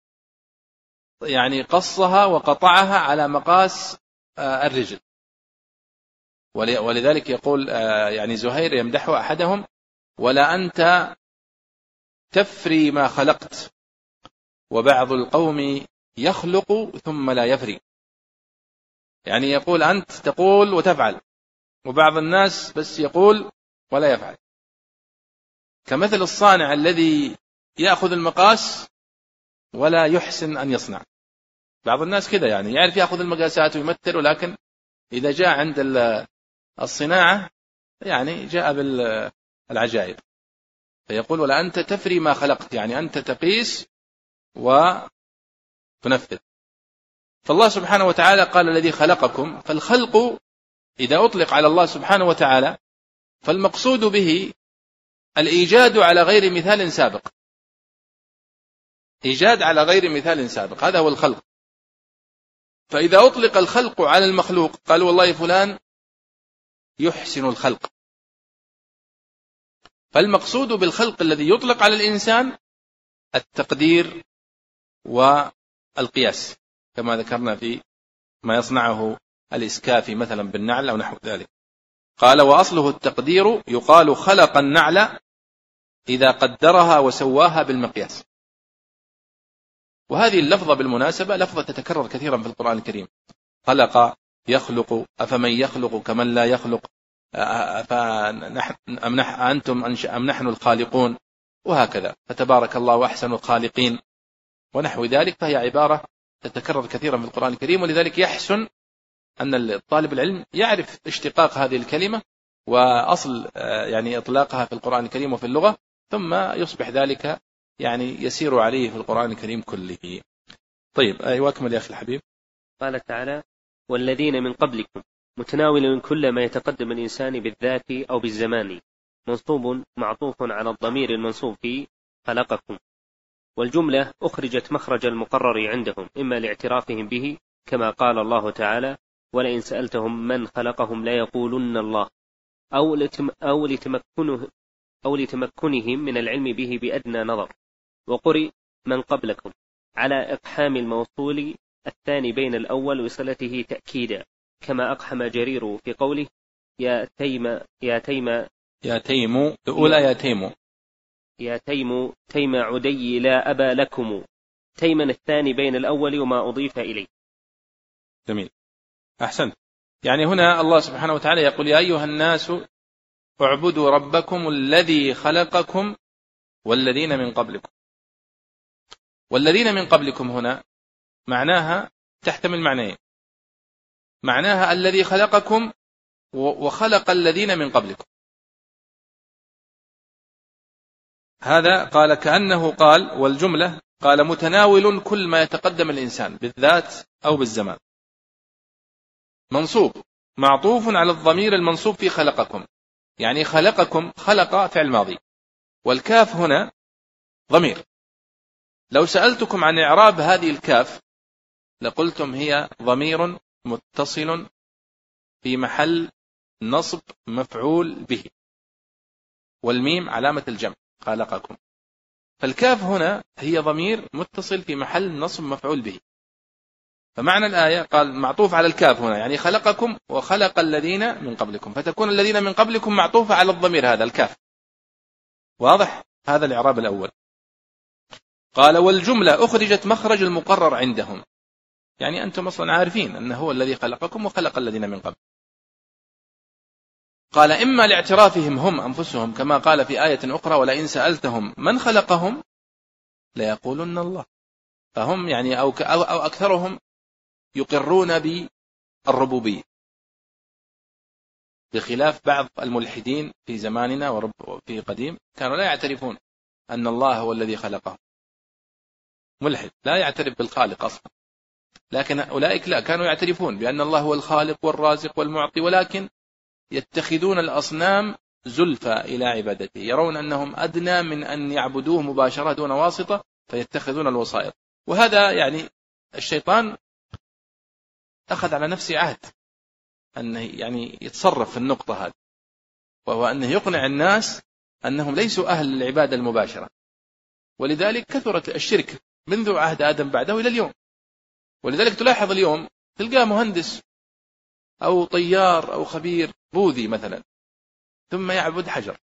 يعني قصها وقطعها على مقاس الرجل. ولذلك يقول يعني زهير يمدح أحدهم: ولا أنت تفري ما خلقت، وبعض القوم يخلق ثم لا يفري. يعني يقول أنت تقول وتفعل، وبعض الناس بس يقول ولا يفعل، كمثل الصانع الذي يأخذ المقاس ولا يحسن أن يصنع. بعض الناس كذا، يعني يعرف يأخذ المقاسات ويمثل، ولكن إذا جاء عند الصناعة يعني جاء بالعجائب. فيقول ولا أنت تفري ما خلقت، يعني أنت تقيس وتنفذ. فالله سبحانه وتعالى قال الذي خلقكم، فالخلق إذا أطلق على الله سبحانه وتعالى فالمقصود به الإيجاد على غير مثال سابق، إيجاد على غير مثال سابق، هذا هو الخلق. فإذا أطلق الخلق على المخلوق قال والله فلان يحسن الخلق، فالمقصود بالخلق الذي يطلق على الإنسان التقدير والقياس، كما ذكرنا في ما يصنعه الإسكافي مثلا بالنعل أو نحو ذلك. قال وأصله التقدير، يقال خلق النعل إذا قدرها وسواها بالمقياس. وهذه اللفظة بالمناسبة لفظة تتكرر كثيرا في القرآن الكريم: خلق، يخلق، أفمن يخلق كمن لا يخلق، أنتم أم نحن الخالقون، وهكذا، فتبارك الله أحسن الخالقين ونحو ذلك. فهي عبارة تتكرر كثيرا في القرآن الكريم، ولذلك يحسن أن طالب العلم يعرف اشتقاق هذه الكلمة وأصل يعني إطلاقها في القرآن الكريم وفي اللغة، ثم يصبح ذلك يعني يسير عليه في القرآن الكريم كله. طيب أكمل يا أخي الحبيب. قال تعالى والذين من قبلكم، متناول كل ما يتقدم الإنسان بالذات أو بالزمان، منصوب معطوف على الضمير المنصوب في خلقكم. والجملة أخرجت مخرج المقرر عندهم، إما لاعترافهم به كما قال الله تعالى ولئن سألتهم من خلقهم ليقولن الله، أو لتمكنهم من العلم به بأدنى نظر. وقرئ من قبلكم على إقحام الموصول الثاني بين الأول وصلته تأكيدا، كما أقحم جرير في قوله يا تيم عدي لا أبا لكم، تيما الثاني بين الأول وما أضيف إليه. جميل، أحسنت. يعني هنا الله سبحانه وتعالى يقول يا أيها الناس اعبدوا ربكم الذي خلقكم والذين من قبلكم. والذين من قبلكم هنا معناها تحتمل معنيين: معناها الذي خلقكم وخلق الذين من قبلكم. هذا قال كأنه قال، والجملة قال متناول كل ما يتقدم الإنسان بالذات أو بالزمان، منصوب معطوف على الضمير المنصوب في خلقكم، يعني خلقكم، خلق فعل ماضي، والكاف هنا ضمير. لو سألتكم عن إعراب هذه الكاف لقلتم هي ضمير متصل في محل نصب مفعول به، والميم علامة الجمع خلقكم. فالكاف هنا هي ضمير متصل في محل نصب مفعول به. فمعنى الآية قال معطوف على الكاف هنا، يعني خلقكم وخلق الذين من قبلكم، فتكون الذين من قبلكم معطوفة على الضمير هذا الكاف. واضح؟ هذا الإعراب الأول. قال والجملة أخرجت مخرج المقرر عندهم، يعني أنتم أصلا عارفين أنه هو الذي خلقكم وخلق الذين من قبل. قال إما لاعترافهم هم أنفسهم كما قال في آية أخرى ولئن سألتهم من خلقهم ليقولن الله، فهم يعني أو أكثرهم يقرون بالربوبية، بخلاف بعض الملحدين في زماننا وفي قديم كانوا لا يعترفون أن الله هو الذي خلقهم. ملحد لا يعترف بالخالق أصلا. لكن أولئك لا، كانوا يعترفون بأن الله هو الخالق والرازق والمعطي، ولكن يتخذون الأصنام زلفى إلى عبادته، يرون أنهم أدنى من أن يعبدوه مباشرة دون واسطة، فيتخذون الوسائط. وهذا يعني الشيطان أخذ على نفسه عهد أنه يعني يتصرف في النقطة هذه، وهو أنه يقنع الناس أنهم ليسوا أهل العبادة المباشرة. ولذلك كثرت الشرك منذ عهد آدم بعده إلى اليوم. ولذلك تلاحظ اليوم تلقى مهندس أو طيار أو خبير بوذي مثلا ثم يعبد حجر،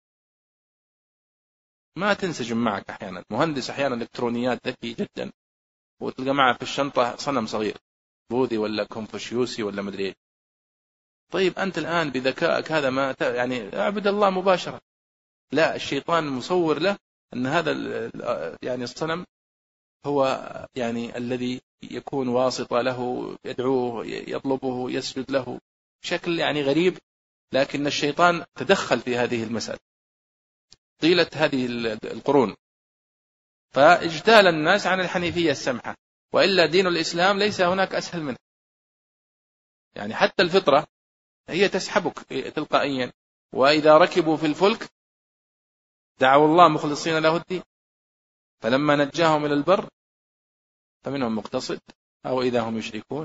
ما تنسجم معك. أحيانا مهندس أحيانا إلكترونيات ذكي جدا، وتلقى معه في الشنطة صنم صغير بوذي ولا كونفوشيوسي ولا مدري. طيب أنت الآن بذكائك هذا ما يعني أعبد الله مباشرة. لا، الشيطان مصور له أن هذا يعني الصنم هو يعني الذي يكون واسطة له، يدعوه يطلبه يسجد له بشكل يعني غريب. لكن الشيطان تدخل في هذه المسألة طيلة هذه القرون، فاجتال الناس عن الحنيفية السمحة. وإلا دين الإسلام ليس هناك أسهل منه. يعني حتى الفطرة هي تسحبك تلقائيا، وإذا ركبوا في الفلك دعوا الله مخلصين له الدين، فلما نجاهم إلى البر فمنهم مقتصد أو إذا هم يشركون.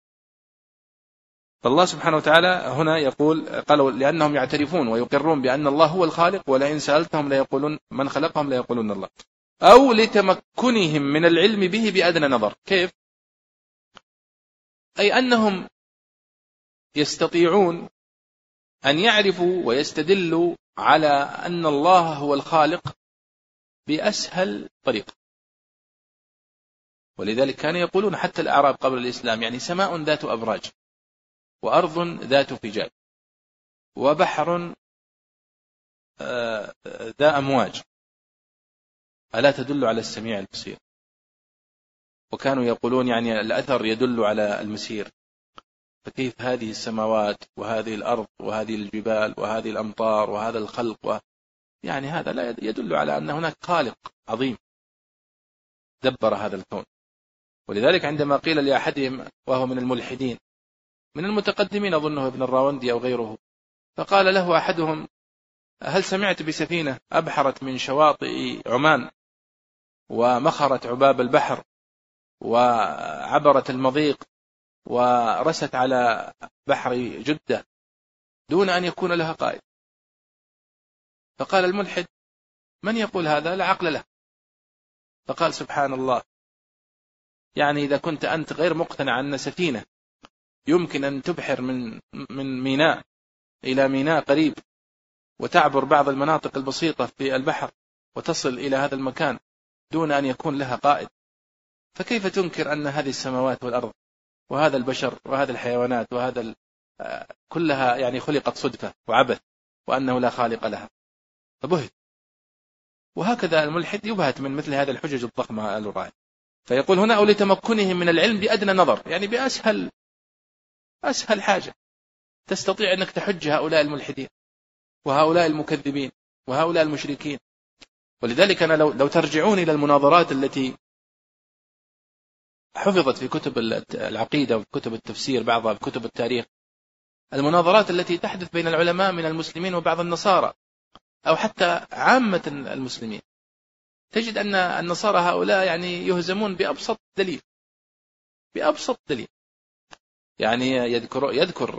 فالله سبحانه وتعالى هنا يقول قالوا لأنهم يعترفون ويقرون بأن الله هو الخالق، ولئن سألتهم ليقولون من خلقهم ليقولون الله، أو لتمكنهم من العلم به بأدنى نظر. كيف؟ أي أنهم يستطيعون أن يعرفوا ويستدلوا على أن الله هو الخالق بأسهل طريقة. ولذلك كانوا يقولون حتى الأعراب قبل الإسلام يعني سماء ذات أبراج، وأرض ذات فجاج، وبحر ذا أمواج، ألا تدل على السميع البصير. وكانوا يقولون يعني الأثر يدل على المسير، فكيف هذه السماوات وهذه الأرض وهذه الجبال وهذه الأمطار وهذا الخلق يعني هذا لا يدل على أن هناك خالق عظيم دبر هذا الكون. ولذلك عندما قيل لأحدهم وهو من الملحدين من المتقدمين أظنه ابن الراوندي أو غيره، فقال له أحدهم هل سمعت بسفينة أبحرت من شواطئ عمان ومخرت عباب البحر وعبرت المضيق ورست على بحر جدة دون أن يكون لها قائد؟ فقال الملحد من يقول هذا لا عقل له. فقال سبحان الله، يعني إذا كنت أنت غير مقتنع أن سفينة يمكن أن تبحر من ميناء إلى ميناء قريب وتعبر بعض المناطق البسيطة في البحر وتصل إلى هذا المكان دون أن يكون لها قائد، فكيف تنكر أن هذه السماوات والأرض وهذا البشر وهذا الحيوانات وهذا كلها يعني خلقت صدفة وعبث وأنه لا خالق لها؟ فبهت. وهكذا الملحد يبهت من مثل هذه الحجج الضخمة الرائعة. فيقول هنا أو لتمكنهم من العلم بأدنى نظر، يعني أسهل حاجة تستطيع أنك تحج هؤلاء الملحدين وهؤلاء المكذبين وهؤلاء المشركين. ولذلك أنا لو ترجعون إلى المناظرات التي حفظت في كتب العقيدة وفي كتب التفسير بعضها في كتب التاريخ، المناظرات التي تحدث بين العلماء من المسلمين وبعض النصارى أو حتى عامة المسلمين، تجد أن النصارى هؤلاء يعني يهزمون بأبسط دليل. يعني يذكر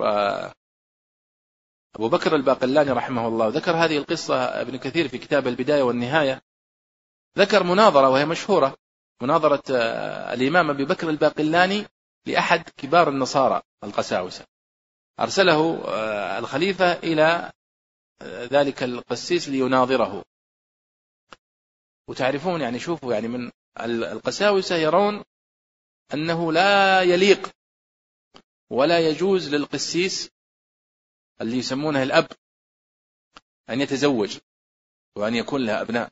أبو بكر الباقلاني رحمه الله، ذكر هذه القصة ابن كثير في كتاب البداية والنهاية، ذكر مناظرة وهي مشهورة، مناظرة الإمام أبي بكر الباقلاني لأحد كبار النصارى القساوسة. أرسله الخليفة إلى ذلك القسيس ليناظره. وتعرفون يعني شوفوا يعني من القساوسة يرون أنه لا يليق ولا يجوز للقسيس اللي يسمونه الأب أن يتزوج وأن يكون له أبناء،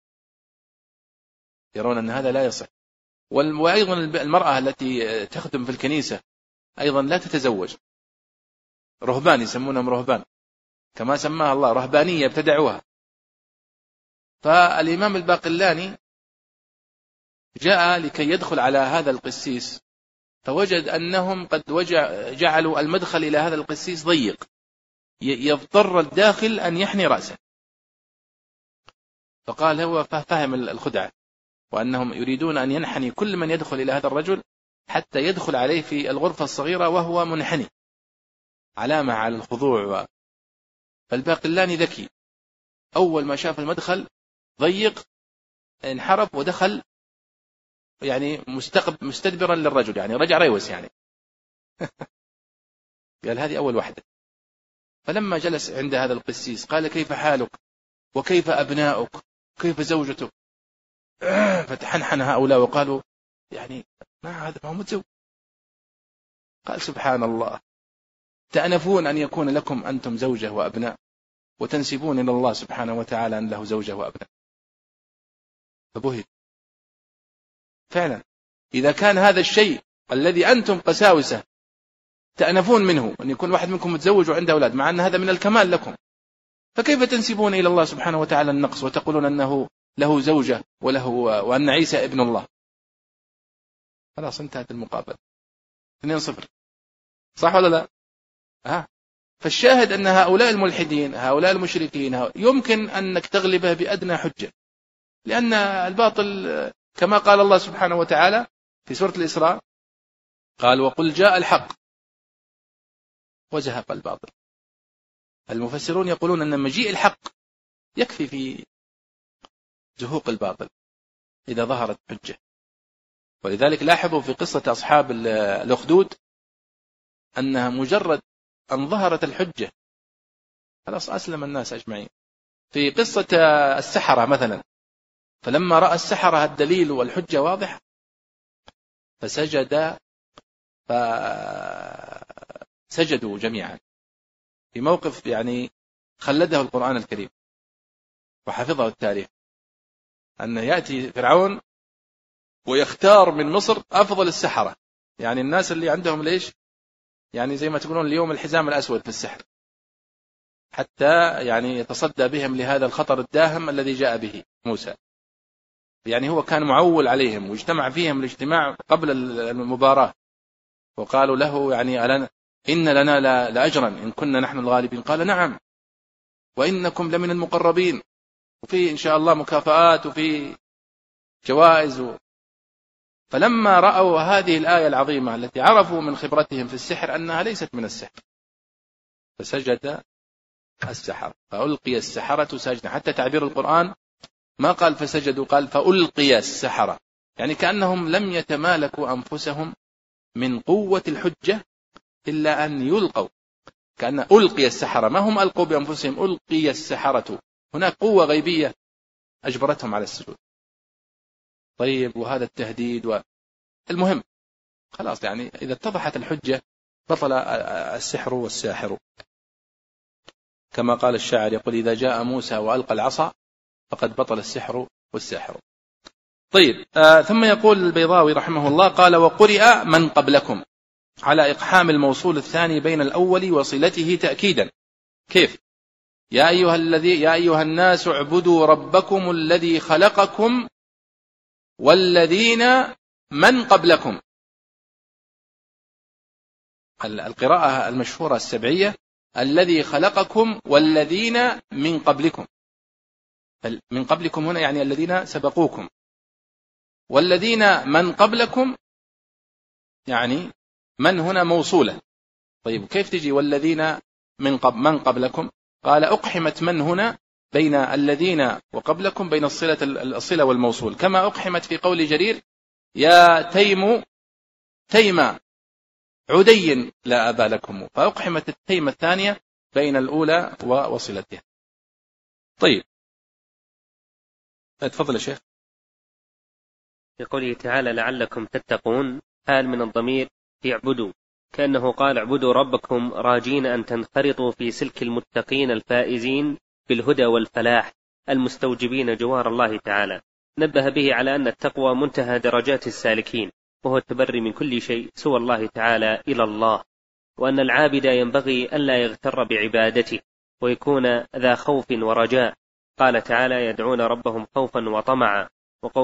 يرون أن هذا لا يصح. وأيضا المرأة التي تخدم في الكنيسة أيضا لا تتزوج، رهبان يسمونهم رهبان كما سماها الله، رهبانية ابتدعوها. فالإمام الباقلاني جاء لكي يدخل على هذا القسيس، فوجد أنهم قد جعلوا المدخل إلى هذا القسيس ضيق، يضطر الداخل أن يحني رأسه. فقال هو فهم الخدعة، وأنهم يريدون أن ينحني كل من يدخل إلى هذا الرجل حتى يدخل عليه في الغرفة الصغيرة وهو منحني، علامة على الخضوع. فالباقلاني ذكي، أول ما شاف المدخل ضيق انحرف ودخل يعني مستدبرا للرجل، يعني رجع ريوس يعني. قال هذه أول واحدة. فلما جلس عند هذا القسيس قال كيف حالك وكيف أبناؤك كيف زوجتك؟ فتحنحن هؤلاء وقالوا يعني ما هذا ما هو متزوج. قال سبحان الله، تأنفون أن يكون لكم أنتم زوجة وأبناء وتنسبون إلى الله سبحانه وتعالى أن له زوجة وأبناء. فبهت فعلا، إذا كان هذا الشيء الذي أنتم قساوسة تأنفون منه أن يكون واحد منكم متزوج وعنده أولاد، مع أن هذا من الكمال لكم، فكيف تنسبون إلى الله سبحانه وتعالى النقص وتقولون أنه له زوجة وأن عيسى ابن الله؟ خلاص انتهت المقابلة 2-0، صح ولا لا؟ فالشاهد أن هؤلاء الملحدين هؤلاء المشركين يمكن أنك تغلبه بأدنى حجة، لأن الباطل كما قال الله سبحانه وتعالى في سورة الإسراء قال وقل جاء الحق وزهق الباطل. المفسرون يقولون أن مجيء الحق يكفي في زهوق الباطل إذا ظهرت حجة. ولذلك لاحظوا في قصة أصحاب الأخدود أنها مجرد أن ظهرت الحجة خلاص أسلم الناس أجمعين. في قصة السحرة مثلا، فلما رأى السحرة الدليل والحجة واضح فسجدوا جميعا، في موقف يعني خلده القرآن الكريم وحفظه التاريخ، أن يأتي فرعون ويختار من مصر أفضل السحرة، يعني الناس اللي عندهم ليش يعني زي ما تقولون اليوم الحزام الأسود في السحر، حتى يعني يتصدى بهم لهذا الخطر الداهم الذي جاء به موسى. يعني هو كان معول عليهم، واجتمع فيهم الاجتماع قبل المباراة وقالوا له يعني إن لنا لأجرا إن كنا نحن الغالبين. قال نعم وإنكم لمن المقربين، وفي إن شاء الله مكافآت وفي جوائز. فلما رأوا هذه الآية العظيمة التي عرفوا من خبرتهم في السحر أنها ليست من السحر فسجد السحر، فألقي السحرة ساجدين. حتى تعبير القرآن ما قال فسجدوا، قال فألقي السحرة، يعني كأنهم لم يتمالكوا أنفسهم من قوة الحجة إلا أن يلقوا، كأن ألقي السحرة، ما هم ألقوا بأنفسهم، ألقي السحرة، هناك قوة غيبية أجبرتهم على السجود. طيب وهذا التهديد المهم خلاص، يعني إذا اتضحت الحجة بطل السحر والساحر، كما قال الشاعر يقول إذا جاء موسى وألقى العصا فقد بطل السحر والساحر. طيب ثم يقول البيضاوي رحمه الله قال وقرئ من قبلكم على إقحام الموصول الثاني بين الأول وصلته تأكيدا. كيف؟ يا أيها الناس اعبدوا ربكم الذي خلقكم والذين من قبلكم. القراءة المشهورة السبعية الذي خلقكم والذين من قبلكم، من قبلكم هنا يعني الذين سبقوكم، والذين من قبلكم يعني من هنا موصولة. طيب كيف تجي والذين من قبلكم؟ قال أقحمت من هنا بين الذين وقبلكم بين الصلة والموصول، كما أقحمت في قول جرير يا تيم عدي لا أبا لكم، فأقحمت التيمة الثانية بين الأولى وصلتها. طيب تفضل يا شيخ. في قوله تعالى لعلكم تتقون، حال من الضمير يعبدوا، كأنه قال اعبدوا ربكم راجين أن تنخرطوا في سلك المتقين الفائزين بالهدى والفلاح المستوجبين جوار الله تعالى. نبه به على أن التقوى منتهى درجات السالكين، وهو التبري من كل شيء سوى الله تعالى إلى الله، وأن العابد ينبغي ألا يغتر بعبادته ويكون ذا خوف ورجاء. قال تعالى يدعون ربهم خوفا وطمعا، وقوله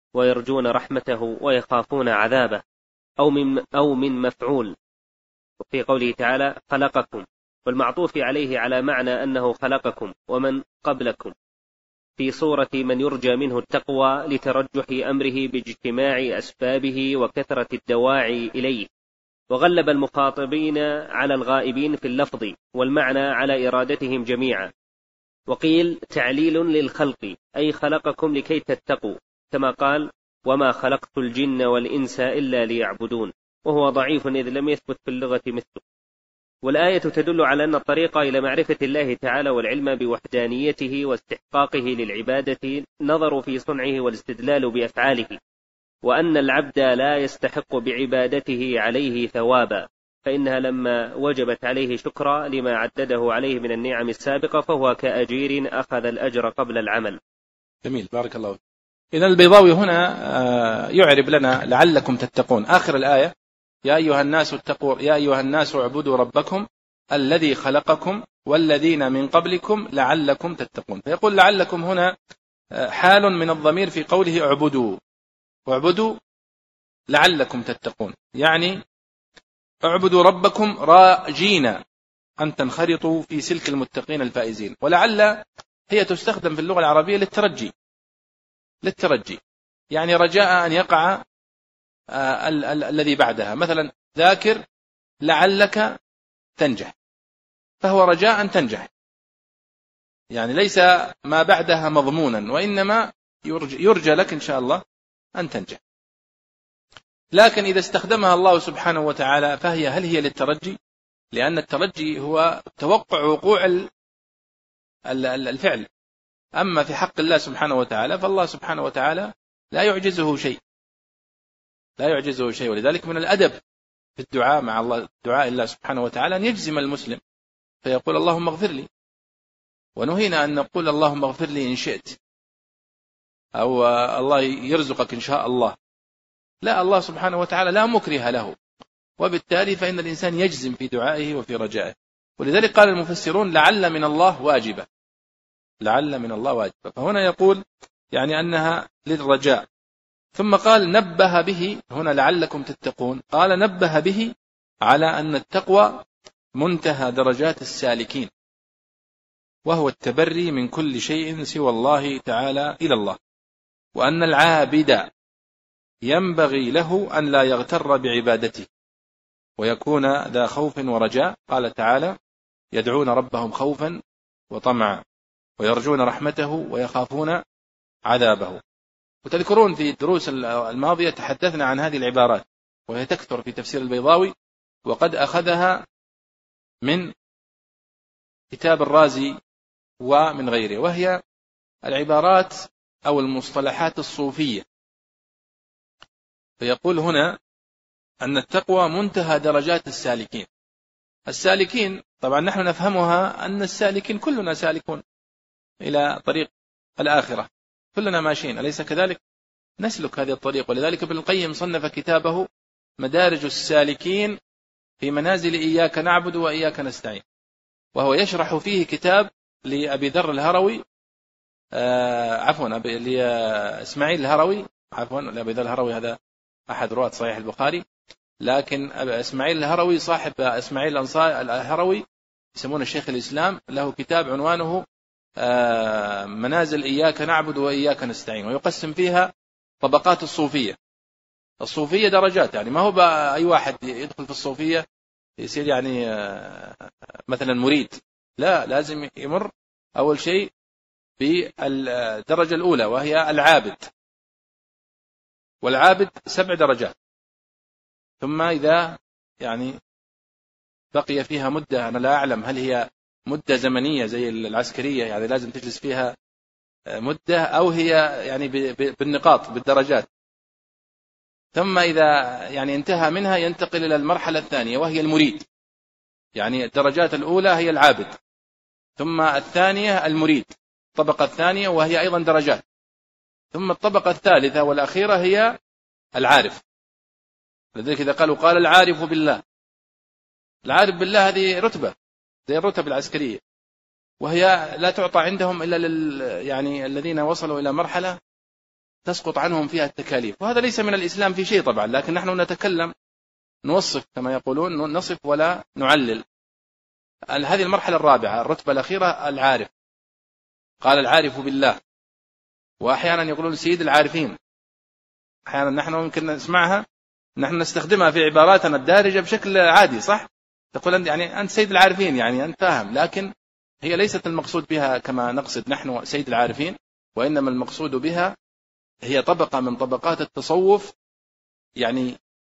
ويرجون رحمته ويخافون عذابه، أو من مفعول. وفي قوله تعالى خلقكم، والمعطوف عليه على معنى أنه خلقكم ومن قبلكم، في صورة من يرجى منه التقوى لترجح أمره باجتماع أسبابه وكثرة الدواعي إليه. وغلب المخاطبين على الغائبين في اللفظ والمعنى على إرادتهم جميعا. وقيل تعليل للخلق، أي خلقكم لكي تتقوا، كما قال وما خلقت الجن والإنس إلا ليعبدون، وهو ضعيف إذ لم يثبت في اللغة مثله. والآية تدل على أن الطريق إلى معرفة الله تعالى والعلم بوحدانيته واستحقاقه للعبادة نظر في صنعه والاستدلال بأفعاله، وأن العبد لا يستحق بعبادته عليه ثوابا، فإنها لما وجبت عليه شكرا لما عدده عليه من النعم السابقة فهو كأجير أخذ الأجر قبل العمل. جميل، بارك الله فيك. إذن البيضاوي هنا يعرب لنا لعلكم تتقون. آخر الآية يا أيها الناس اعبدوا ربكم الذي خلقكم والذين من قبلكم لعلكم تتقون. فيقول لعلكم هنا حال من الضمير في قوله اعبدوا لعلكم تتقون، يعني اعبدوا ربكم راجين أن تنخرطوا في سلك المتقين الفائزين. ولعل هي تستخدم في اللغة العربية للترجي، يعني رجاء أن يقع الذي بعدها، مثلا ذاكر لعلك تنجح، فهو رجاء أن تنجح، يعني ليس ما بعدها مضمونا، وإنما يرجى لك إن شاء الله أن تنجح. لكن إذا استخدمها الله سبحانه وتعالى هل هي للترجي؟ لأن الترجي هو توقع وقوع الفعل. أما في حق الله سبحانه وتعالى فالله سبحانه وتعالى لا يعجزه شيء، ولذلك من الأدب في الدعاء مع الله، دعاء الله سبحانه وتعالى، أن يجزم المسلم فيقول اللهم اغفر لي، ونهينا أن نقول اللهم اغفر لي إن شئت، أو الله يرزقك إن شاء الله. لا، الله سبحانه وتعالى لا مكره له، وبالتالي فإن الإنسان يجزم في دعائه وفي رجائه. ولذلك قال المفسرون لعل من الله واجبة، فهنا يقول يعني أنها للرجاء. ثم قال نبه به هنا لعلكم تتقون، قال نبه به على أن التقوى منتهى درجات السالكين، وهو التبري من كل شيء سوى الله تعالى إلى الله، وأن العابد ينبغي له أن لا يغتر بعبادته ويكون ذا خوف ورجاء. قال تعالى يدعون ربهم خوفا وطمعا ويرجون رحمته ويخافون عذابه. وتذكرون في الدروس الماضية تحدثنا عن هذه العبارات، وهي تكثر في تفسير البيضاوي، وقد أخذها من كتاب الرازي ومن غيره، وهي العبارات أو المصطلحات الصوفية. فيقول هنا أن التقوى منتهى درجات السالكين. طبعا نحن نفهمها أن السالكين كلنا سالكون إلى طريق الآخرة، كلنا ماشيين، أليس كذلك؟ نسلك هذه الطريق. ولذلك ابن القيم صنف كتابه مدارج السالكين في منازل إياك نعبد وإياك نستعين، وهو يشرح فيه كتاب لأبي ذر الهروي لإسماعيل الهروي لأبي ذر الهروي هذا أحد رواة صحيح البخاري، لكن إسماعيل الهروي صاحب إسماعيل الهروي يسمونه الشيخ الإسلام، له كتاب عنوانه منازل إياك نعبد وإياك نستعين، ويقسم فيها طبقات الصوفية درجات، يعني ما هو أي واحد يدخل في الصوفية يصير يعني مثلا مريد، لا، لازم يمر أول شيء بالدرجة الأولى وهي العابد، والعابد 7 درجات، ثم إذا يعني بقي فيها مدة، أنا لا أعلم هل هي مدة زمنية زي العسكرية يعني لازم تجلس فيها مدة، أو هي يعني بالنقاط بالدرجات، ثم إذا يعني انتهى منها ينتقل إلى المرحلة الثانية وهي المريد، يعني الدرجات الأولى هي العابد، ثم الثانية المريد، الطبقة الثانية وهي أيضا درجات، ثم الطبقة الثالثة والأخيرة هي العارف. لذلك إذا قال العارف بالله، العارف بالله هذه رتبة زي الرتب العسكرية، وهي لا تعطى عندهم إلا يعني الذين وصلوا إلى مرحلة تسقط عنهم فيها التكاليف، وهذا ليس من الإسلام في شيء طبعا، لكن نحن نتكلم نوصف كما يقولون، نصف ولا نعلل. هذه المرحلة الرابعة، الرتبة الأخيرة العارف. قال العارف بالله، وأحيانا يقولون سيد العارفين، أحيانا نحن ممكن نسمعها، نحن نستخدمها في عباراتنا الدارجة بشكل عادي، صح؟ تقول أنت يعني أنت سيد العارفين، يعني أنت فاهم، لكن هي ليست المقصود بها كما نقصد نحن سيد العارفين، وإنما المقصود بها هي طبقة من طبقات التصوف، يعني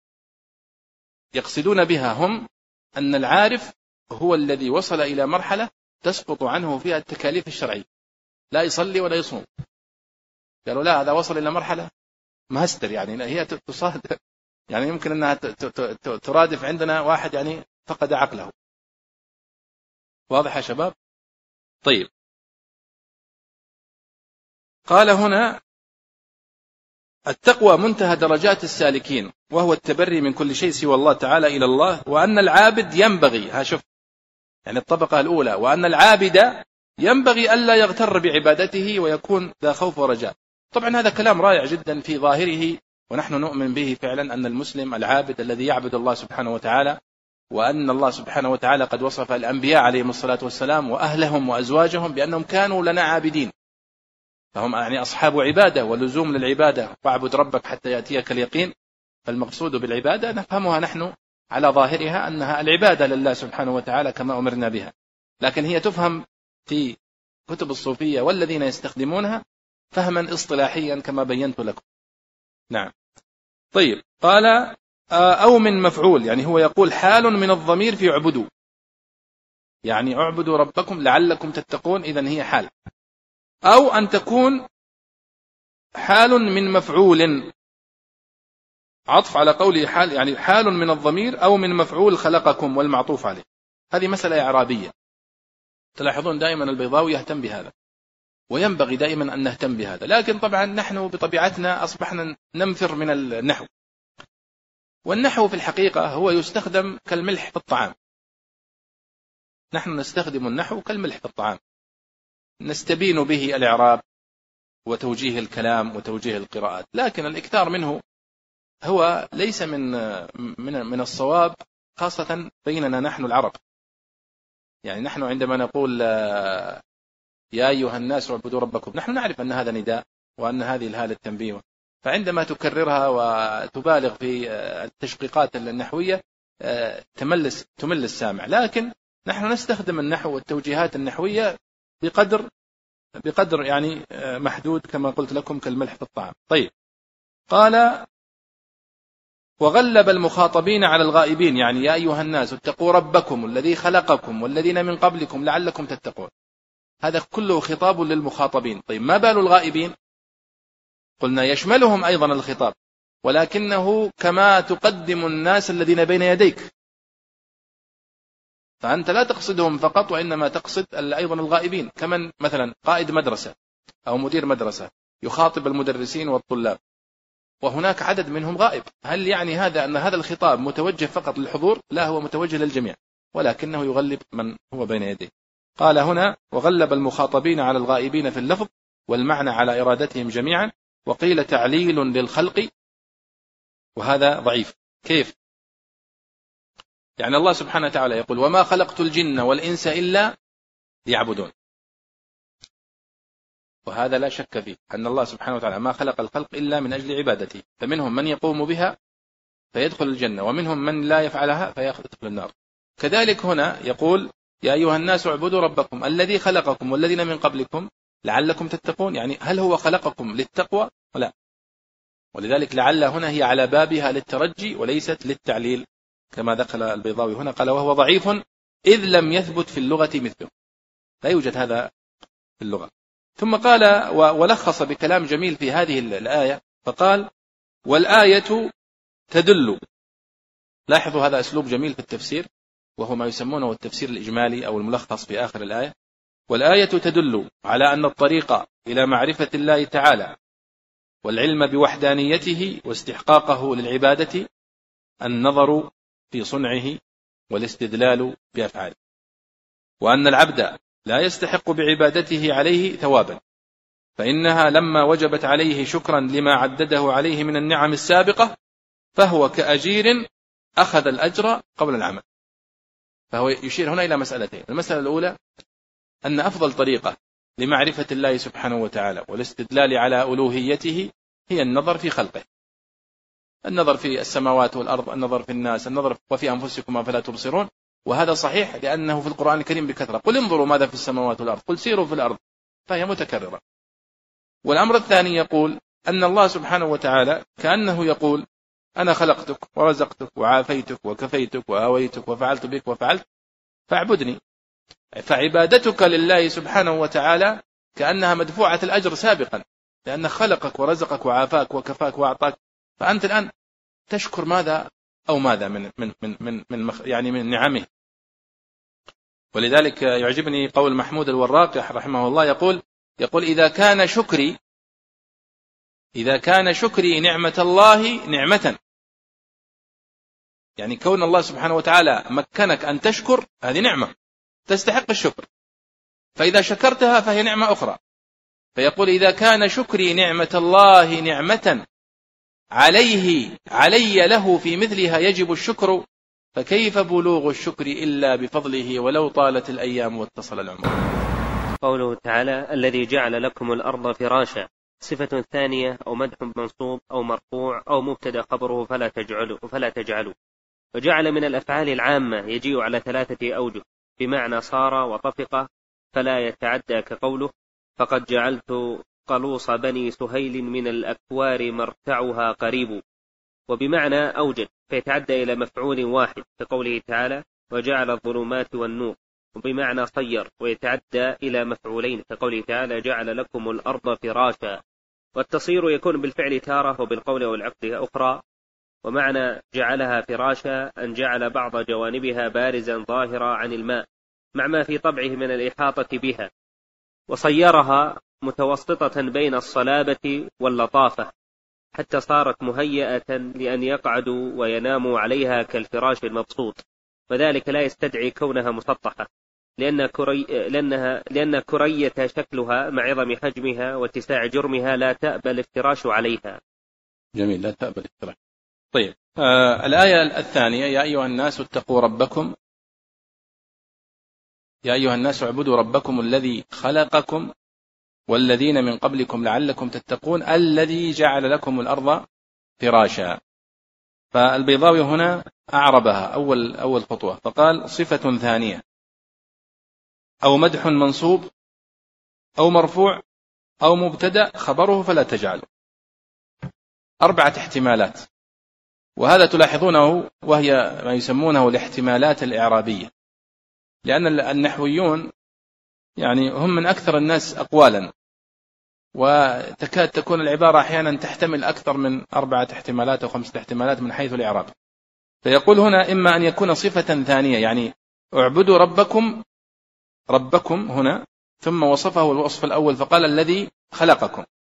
يقصدون بها هم أن العارف هو الذي وصل إلى مرحلة تسقط عنه فيها التكاليف الشرعية، لا يصلي ولا يصوم. قالوا لا، هذا وصل إلى مرحلة مهستر، يعني هي تصادف، يعني يمكن أنها ترادف عندنا واحد يعني فقد عقله. واضح يا شباب؟ طيب، قال هنا التقوى منتهى درجات السالكين، وهو التبري من كل شيء سوى الله تعالى إلى الله، وأن العابد ينبغي، شوف يعني الطبقة الأولى، وأن العابد ينبغي ألا يغتر بعبادته ويكون ذا خوف ورجاء. طبعا هذا كلام رائع جدا في ظاهره، ونحن نؤمن به فعلا، أن المسلم العابد الذي يعبد الله سبحانه وتعالى، وأن الله سبحانه وتعالى قد وصف الأنبياء عليهم الصلاة والسلام وأهلهم وأزواجهم بأنهم كانوا لنا عابدين، فهم يعني أصحاب عبادة ولزوم للعبادة، واعبد ربك حتى يأتيك اليقين. فالمقصود بالعبادة نفهمها نحن على ظاهرها أنها العبادة لله سبحانه وتعالى كما أمرنا بها، لكن هي تفهم في كتب الصوفية والذين يستخدمونها فهما اصطلاحيا كما بينت لكم. نعم. طيب، قال أو من مفعول، يعني هو يقول حال من الضمير في اعبدوا، يعني اعبدوا ربكم لعلكم تتقون، إذن هي حال، أو أن تكون حال من مفعول، عطف على قوله حال، يعني حال من الضمير أو من مفعول خلقكم والمعطوف عليه. هذه مسألة إعرابية، تلاحظون دائما البيضاوي يهتم بهذا، وينبغي دائما أن نهتم بهذا، لكن طبعا نحن بطبيعتنا أصبحنا ننفر من النحو، والنحو في الحقيقة هو يستخدم كالملح في الطعام. نحن نستخدم النحو كالملح في الطعام، نستبين به الإعراب وتوجيه الكلام وتوجيه القراءات، لكن الإكثار منه هو ليس من الصواب، خاصة بيننا نحن العرب. يعني نحن عندما نقول يا أيها الناس اعبدوا ربكم، نحن نعرف أن هذا نداء وأن هذه الهالة التنبيه، فعندما تكررها وتبالغ في التشقيقات النحوية تمل السامع، لكن نحن نستخدم النحو والتوجيهات النحوية بقدر يعني محدود كما قلت لكم كالملح في الطعام. طيب، قال وغلب المخاطبين على الغائبين، يعني يا أيها الناس اتقوا ربكم الذي خلقكم والذين من قبلكم لعلكم تتقون، هذا كله خطاب للمخاطبين. طيب، ما بال الغائبين؟ قلنا يشملهم أيضا الخطاب، ولكنه كما تقدم الناس الذين بين يديك، فأنت لا تقصدهم فقط، وإنما تقصد أيضا الغائبين، كمن مثلا قائد مدرسة أو مدير مدرسة يخاطب المدرسين والطلاب، وهناك عدد منهم غائب، هل يعني هذا أن هذا الخطاب متوجه فقط للحضور؟ لا، هو متوجه للجميع، ولكنه يغلب من هو بين يديه. قال هنا وغلب المخاطبين على الغائبين في اللفظ والمعنى على إرادتهم جميعا، وقيل تعليل للخلق، وهذا ضعيف. كيف؟ يعني الله سبحانه وتعالى يقول وما خلقت الجن والإنس إلا ليعبدون، وهذا لا شك فيه أن الله سبحانه وتعالى ما خلق الخلق إلا من أجل عبادته، فمنهم من يقوم بها فيدخل الجنة، ومنهم من لا يفعلها فيدخل النار. كذلك هنا يقول يا أيها الناس اعبدوا ربكم الذي خلقكم والذين من قبلكم لعلكم تتقون، يعني هل هو خلقكم للتقوى؟ لا، ولذلك لعل هنا هي على بابها للترجي وليست للتعليل كما دخل البيضاوي هنا. قال وهو ضعيف إذ لم يثبت في اللغة مثله، لا يوجد هذا في اللغة. ثم قال ولخص بكلام جميل في هذه الآية، فقال والآية تدل، لاحظوا هذا أسلوب جميل في التفسير، وهو ما يسمونه التفسير الإجمالي أو الملخص في آخر الآية. والآية تدل على أن الطريق إلى معرفة الله تعالى والعلم بوحدانيته واستحقاقه للعبادة النظر في صنعه والاستدلال بأفعاله، وأن العبد لا يستحق بعبادته عليه ثوابا، فإنها لما وجبت عليه شكرا لما عدده عليه من النعم السابقة فهو كأجير أخذ الأجر قبل العمل. فهو يشير هنا إلى مسألتين. المسألة الأولى أن أفضل طريقة لمعرفة الله سبحانه وتعالى والاستدلال على ألوهيته هي النظر في خلقه، النظر في السماوات والأرض، النظر في الناس، النظر وفي أنفسكم أفلا تبصرون. وهذا صحيح لأنه في القرآن الكريم بكثرة: قل انظروا ماذا في السماوات والأرض، قل سيروا في الأرض، فهي متكررة. والأمر الثاني يقول أن الله سبحانه وتعالى كأنه يقول: أنا خلقتك ورزقتك وعافيتك وكفيتك وآويتك وفعلت بك وفعلت فاعبدني. فعبادتك لله سبحانه وتعالى كأنها مدفوعة الأجر سابقا، لأنه خلقك ورزقك وعافاك وكفاك وأعطاك، فأنت الآن تشكر ماذا أو ماذا من نعمه. ولذلك يعجبني قول محمود الوراق رحمه الله، يقول إذا كان شكري نعمة الله نعمة، يعني كون الله سبحانه وتعالى مكنك أن تشكر هذه نعمة تستحق الشكر، فإذا شكرتها فهي نعمة أخرى. فيقول: إذا كان شكري نعمة الله نعمة علي له في مثلها يجب الشكر، فكيف بلوغ الشكر إلا بفضله ولو طالت الأيام واتصل العمر. قوله تعالى: الذي جعل لكم الأرض فراشا، صفة ثانية أو مدح منصوب أو مرفوع أو مبتدأ خبره فلا تجعلوا. وجعل من الأفعال العامة يجيء على 3 أوجه، بمعنى صار وطفق فلا يتعدى، كقوله: فقد جعلت قلوص بني سهيل من الأكوار مرتعها قريب. وبمعنى أوجد فيتعدى إلى مفعول واحد، كقوله تعالى: وجعل الظلمات والنور. وبمعنى صير ويتعدى إلى مفعولين، كقوله تعالى: جعل لكم الأرض فراشا. والتصير يكون بالفعل تارة وبالقول أو العقد أخرى. ومعنى جعلها فراشا أن جعل بعض جوانبها بارزا ظاهرا عن الماء مع ما في طبعه من الإحاطة بها، وصيرها متوسطة بين الصلابة واللطافة حتى صارت مهيئة لأن يقعدوا ويناموا عليها كالفراش المبسوط، وذلك لا يستدعي كونها مسطحة، لأن كرية شكلها مع عظم حجمها واتساع جرمها لا تأبى الافتراش عليها. جميل، لا تأبى الافتراش. طيب، الآية الثانية: يا أيها الناس اتقوا ربكم، يا أيها الناس اعبدوا ربكم الذي خلقكم والذين من قبلكم لعلكم تتقون الذي جعل لكم الأرض فراشا. فالبيضاوي هنا أعربها أول خطوة، فقال: صفة ثانية أو مدح منصوب أو مرفوع أو مبتدأ خبره فلا تجعلوا. 4 احتمالات، وهذا تلاحظونه وهي ما يسمونه الاحتمالات الإعرابية، لأن النحويون يعني هم من أكثر الناس أقوالا، وتكاد تكون العبارة أحيانا تحتمل أكثر من 4 احتمالات أو 5 احتمالات من حيث الإعراب. فيقول هنا: إما أن يكون صفة ثانية، يعني اعبدوا ربكم هنا، ثم وصفه الوصف الأول فقال: الذي خلقكم،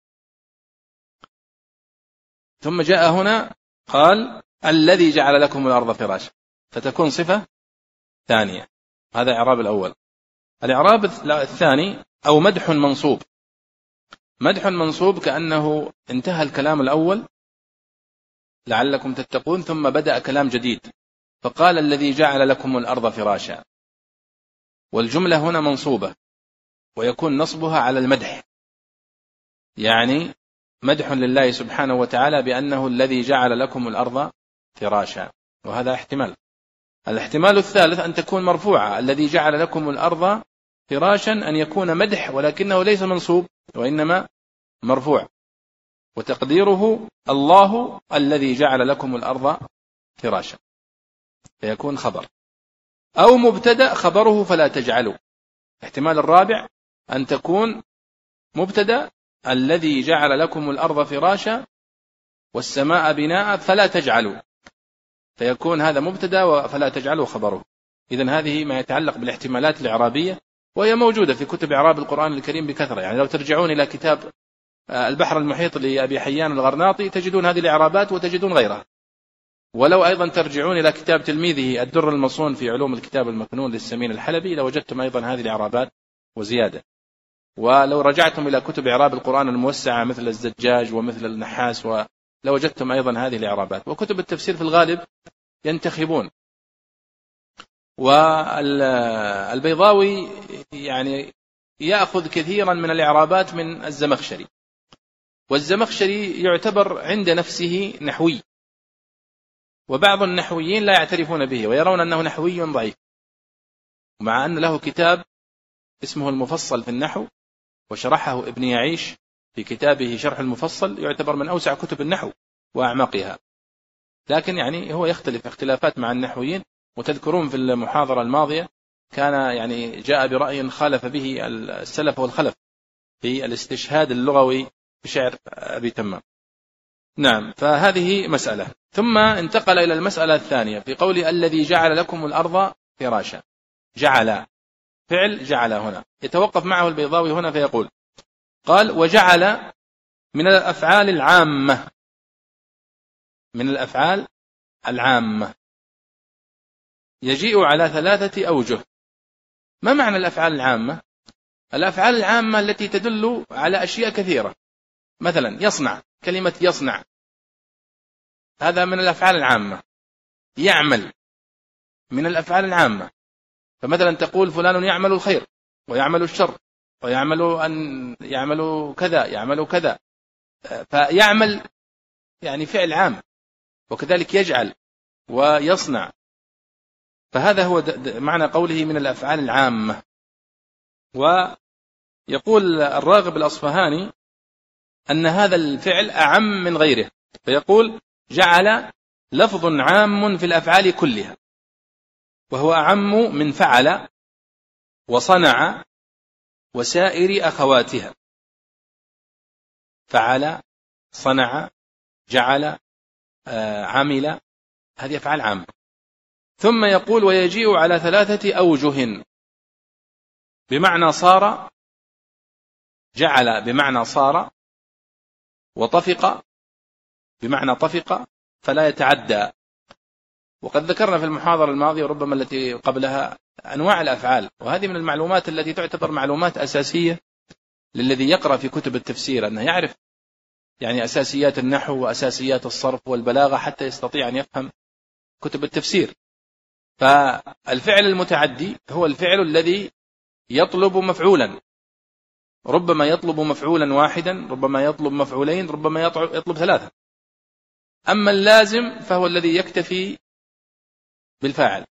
ثم جاء هنا قال: الذي جعل لكم الأرض فراشا، فتكون صفة ثانية. هذا إعراب الأول. الإعراب الثاني: أو مدح منصوب. مدح منصوب كأنه انتهى الكلام الأول لعلكم تتقون، ثم بدأ كلام جديد فقال: الذي جعل لكم الأرض فراشا، والجملة هنا منصوبة ويكون نصبها على المدح، يعني مدح لله سبحانه وتعالى بأنه الذي جعل لكم الأرض فراشا. وهذا احتمال. الاحتمال الثالث أن تكون مرفوعة: الذي جعل لكم الأرض فراشا، أن يكون مدح ولكنه ليس منصوب وإنما مرفوع، وتقديره: الله الذي جعل لكم الأرض فراشا، فيكون خبر. أو مبتدأ خبره فلا تجعلوا. احتمال الرابع أن تكون مبتدأ: الذي جعل لكم الأرض فراشا والسماء بناء فلا تجعلوا، فيكون هذا مبتدأ فلا تجعلوا خبره. إذن هذه ما يتعلق بالاحتمالات الإعرابية، وهي موجودة في كتب إعراب القرآن الكريم بكثرة. يعني لو ترجعون إلى كتاب البحر المحيط لأبي حيان الغرناطي تجدون هذه الإعرابات وتجدون غيرها. ولو أيضا ترجعون إلى كتاب تلميذه الدر المصون في علوم الكتاب المكنون للسمين الحلبي لوجدتم أيضا هذه الإعرابات وزيادة. ولو رجعتم إلى كتب إعراب القرآن الموسعة مثل الزجاج ومثل النحاس لوجدتم أيضا هذه الإعرابات. وكتب التفسير في الغالب ينتخبون. والبيضاوي يعني يأخذ كثيرا من الإعرابات من الزمخشري، والزمخشري يعتبر عند نفسه نحوي، وبعض النحويين لا يعترفون به ويرون أنه نحوي ضعيف، مع أن له كتاب اسمه المفصل في النحو، وشرحه ابن يعيش في كتابه شرح المفصل، يعتبر من أوسع كتب النحو وأعمقها. لكن يعني هو يختلف اختلافات مع النحويين. وتذكرون في المحاضرة الماضية كان يعني جاء برأي خالف به السلف والخلف في الاستشهاد اللغوي بشعر أبي تمام. نعم، فهذه مسألة. ثم انتقل إلى المسألة الثانية في قوله الذي جعل لكم الأرض فراشا. جعل، فعل جعل هنا يتوقف معه البيضاوي هنا فيقول، قال وجعل من الأفعال العامة، من الأفعال العامة يجيء على 3 أوجه. ما معنى الأفعال العامة؟ الأفعال العامة التي تدل على أشياء كثيرة. مثلا يصنع، كلمة يصنع هذا من الأفعال العامة. يعمل من الأفعال العامة، فمثلا تقول فلان يعمل الخير ويعمل الشر يعمل كذا يعمل كذا، فيعمل يعني فعل عام. وكذلك يجعل ويصنع، فهذا هو معنى قوله من الأفعال العامة. ويقول الراغب الأصفهاني أن هذا الفعل أعم من غيره، فيقول جعل لفظ عام في الأفعال كلها، وهو أعم من فعل وصنع وسائر أخواتها. فعل، صنع، جعل، عمل، هذه أفعال عامة. ثم يقول ويجيء على 3 أوجه، بمعنى صار، جعل بمعنى صار، وطفق بمعنى طفق فلا يتعدى. وقد ذكرنا في المحاضرة الماضية وربما التي قبلها أنواع الأفعال، وهذه من المعلومات التي تعتبر معلومات أساسية للذي يقرأ في كتب التفسير، أنه يعرف يعني أساسيات النحو وأساسيات الصرف والبلاغة حتى يستطيع أن يفهم كتب التفسير. فالفعل المتعدي هو الفعل الذي يطلب مفعولا، ربما يطلب مفعولا واحدا، ربما يطلب مفعولين، ربما يطلب 3. أما اللازم فهو الذي يكتفي بالفاعل.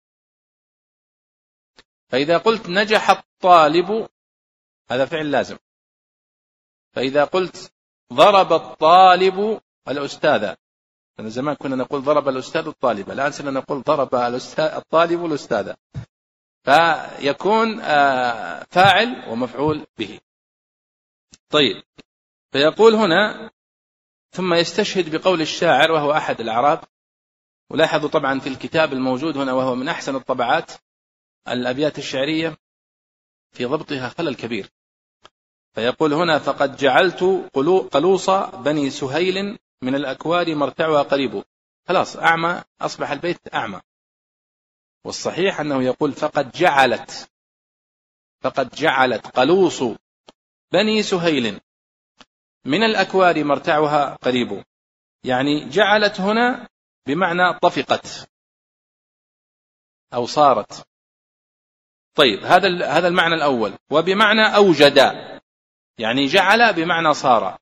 فإذا قلت نجح الطالب هذا فعل لازم. فإذا قلت ضرب الطالب الأستاذ، من زمان كنا نقول ضرب الأستاذ الطالب، الآن سنة نقول ضرب الطالب الأستاذ، فيكون فاعل ومفعول به. طيب، فيقول هنا ثم يستشهد بقول الشاعر وهو أحد الأعراب. ولاحظوا طبعا في الكتاب الموجود هنا وهو من أحسن الطبعات الأبيات الشعرية في ضبطها خلل كبير. فيقول هنا فقد جعلت قلوص بني سهيل من الأكوار مرتعها قريب. خلاص أعمى، أصبح البيت أعمى. والصحيح أنه يقول فقد جعلت قلوص بني سهيل من الأكوار مرتعها قريب، يعني جعلت هنا بمعنى طفقت أو صارت. طيب، هذا المعنى الأول. وبمعنى أوجد، يعني جعل بمعنى صار،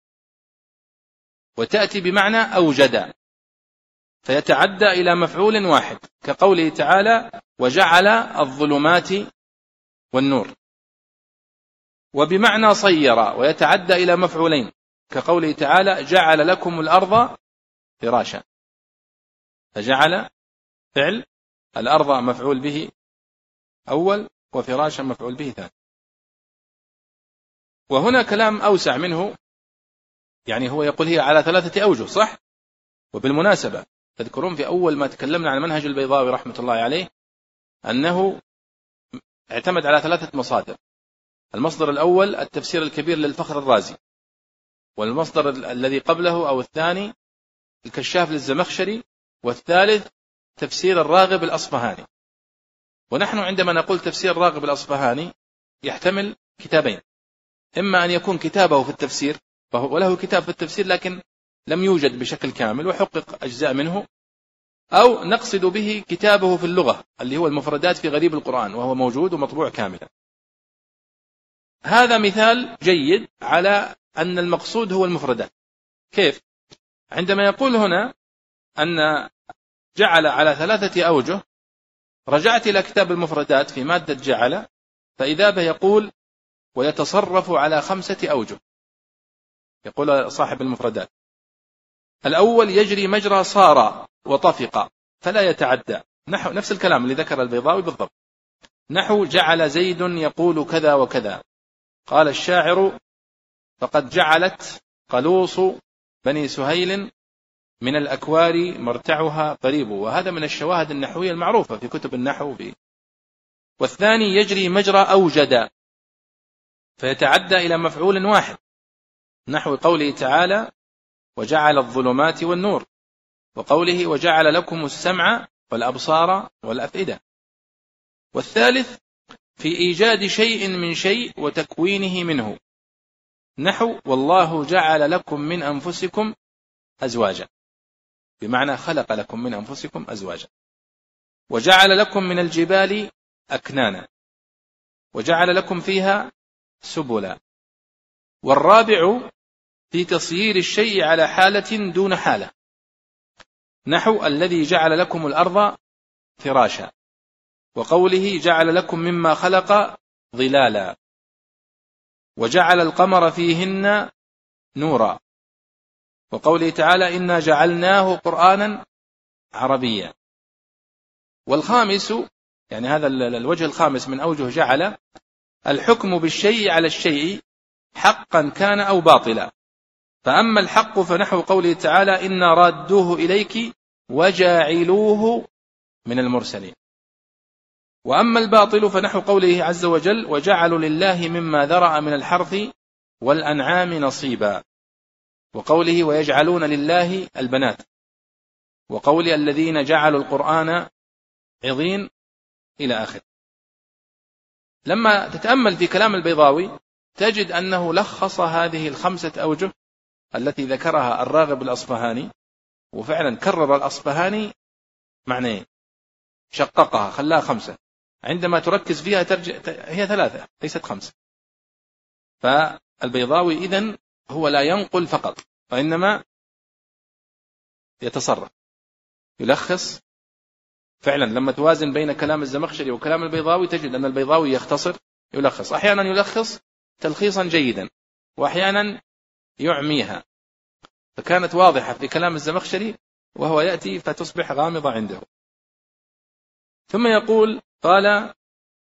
وتأتي بمعنى أوجد، فيتعدى إلى مفعول واحد، كقوله تعالى وجعل الظلمات والنور. وبمعنى صير، ويتعدى إلى مفعولين، كقوله تعالى جعل لكم الأرض فراشا. فجعل فعل، الأرض مفعول به أول، وفراشا مفعول به ثاني. وهنا كلام أوسع منه، يعني هو يقول هي على 3 أوجه، صح؟ وبالمناسبة تذكرون في أول ما تكلمنا عن منهج البيضاوي رحمة الله عليه أنه اعتمد على 3 مصادر. المصدر الأول التفسير الكبير للفخر الرازي، والمصدر الذي قبله أو الثاني الكشاف للزمخشري، والثالث تفسير الراغب الأصفهاني. ونحن عندما نقول تفسير الراغب الأصفهاني يحتمل كتابين، إما أن يكون كتابه في التفسير وله كتاب في التفسير لكن لم يوجد بشكل كامل وحقق أجزاء منه، أو نقصد به كتابه في اللغة اللي هو المفردات في غريب القرآن وهو موجود ومطبوع كاملا. هذا مثال جيد على أن المقصود هو المفردات. كيف؟ عندما يقول هنا أن جعل على 3 أوجه، رجعت إلى كتاب المفردات في مادة جعل فإذا به يقول ويتصرف على 5 أوجه. يقول صاحب المفردات: الأول يجري مجرى صار وطفق فلا يتعدى، نحو نفس الكلام اللي ذكر البيضاوي بالضبط، نحو جعل زيد يقول كذا وكذا. قال الشاعر: فقد جعلت قلوص بني سهيل من الأكوار مرتعها قريب. وهذا من الشواهد النحوية المعروفة في كتب النحو. والثاني يجري مجرى أوجد فيتعدى إلى مفعول واحد، نحو قوله تعالى: وجعل الظلمات والنور، وقوله: وجعل لكم السمع والأبصار والأفئدة. والثالث في إيجاد شيء من شيء وتكوينه منه، نحو والله جعل لكم من أنفسكم أزواجا، بمعنى خلق لكم من أنفسكم أزواجا، وجعل لكم من الجبال أكنانا، وجعل لكم فيها سبلا. والرابع في تصيير الشيء على حالة دون حالة، نحو الذي جعل لكم الأرض فراشا، وقوله جعل لكم مما خلق ظلالا، وجعل القمر فيهن نورا، وقوله تعالى إنا جعلناه قرآنا عربيا. والخامس يعني هذا الوجه الخامس من أوجه جعل الحكم بالشيء على الشيء حقا كان أو باطلا. فأما الحق فنحو قوله تعالى إنا رادوه إليك وجاعلوه من المرسلين. وأما الباطل فنحو قوله عز وجل وجعلوا لله مما ذرأ من الحرث والأنعام نصيبا، وقوله ويجعلون لله البنات، وقول الذين جعلوا القرآن عضين إلى آخر. لما تتأمل في كلام البيضاوي تجد أنه لخص هذه 5 أوجه التي ذكرها الراغب الأصفهاني، وفعلا كرر الأصفهاني معنيه، شققها خلاها 5، عندما تركز فيها ترجع هي 3 ليست 5. فالبيضاوي إذن هو لا ينقل فقط وإنما يتصرف، يلخص. فعلا لما توازن بين كلام الزمخشري وكلام البيضاوي تجد أن البيضاوي يختصر يلخص، أحيانا يلخص تلخيصا جيدا وأحيانا يعميها، فكانت واضحة في كلام الزمخشري وهو يأتي فتصبح غامضة عنده. ثم يقول قال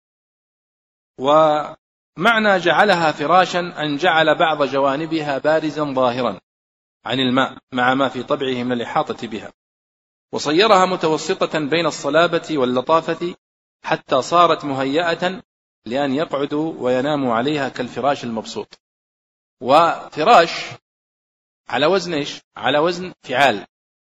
ومعنى جعلها فراشا أن جعل بعض جوانبها بارزا ظاهرا عن الماء مع ما في طبعه من الإحاطة بها، وصيرها متوسطة بين الصلابة واللطافة حتى صارت مهيئة لأن يقعدوا ويناموا عليها كالفراش المبسوط. وفراش على وزن إيش؟ على وزن فعال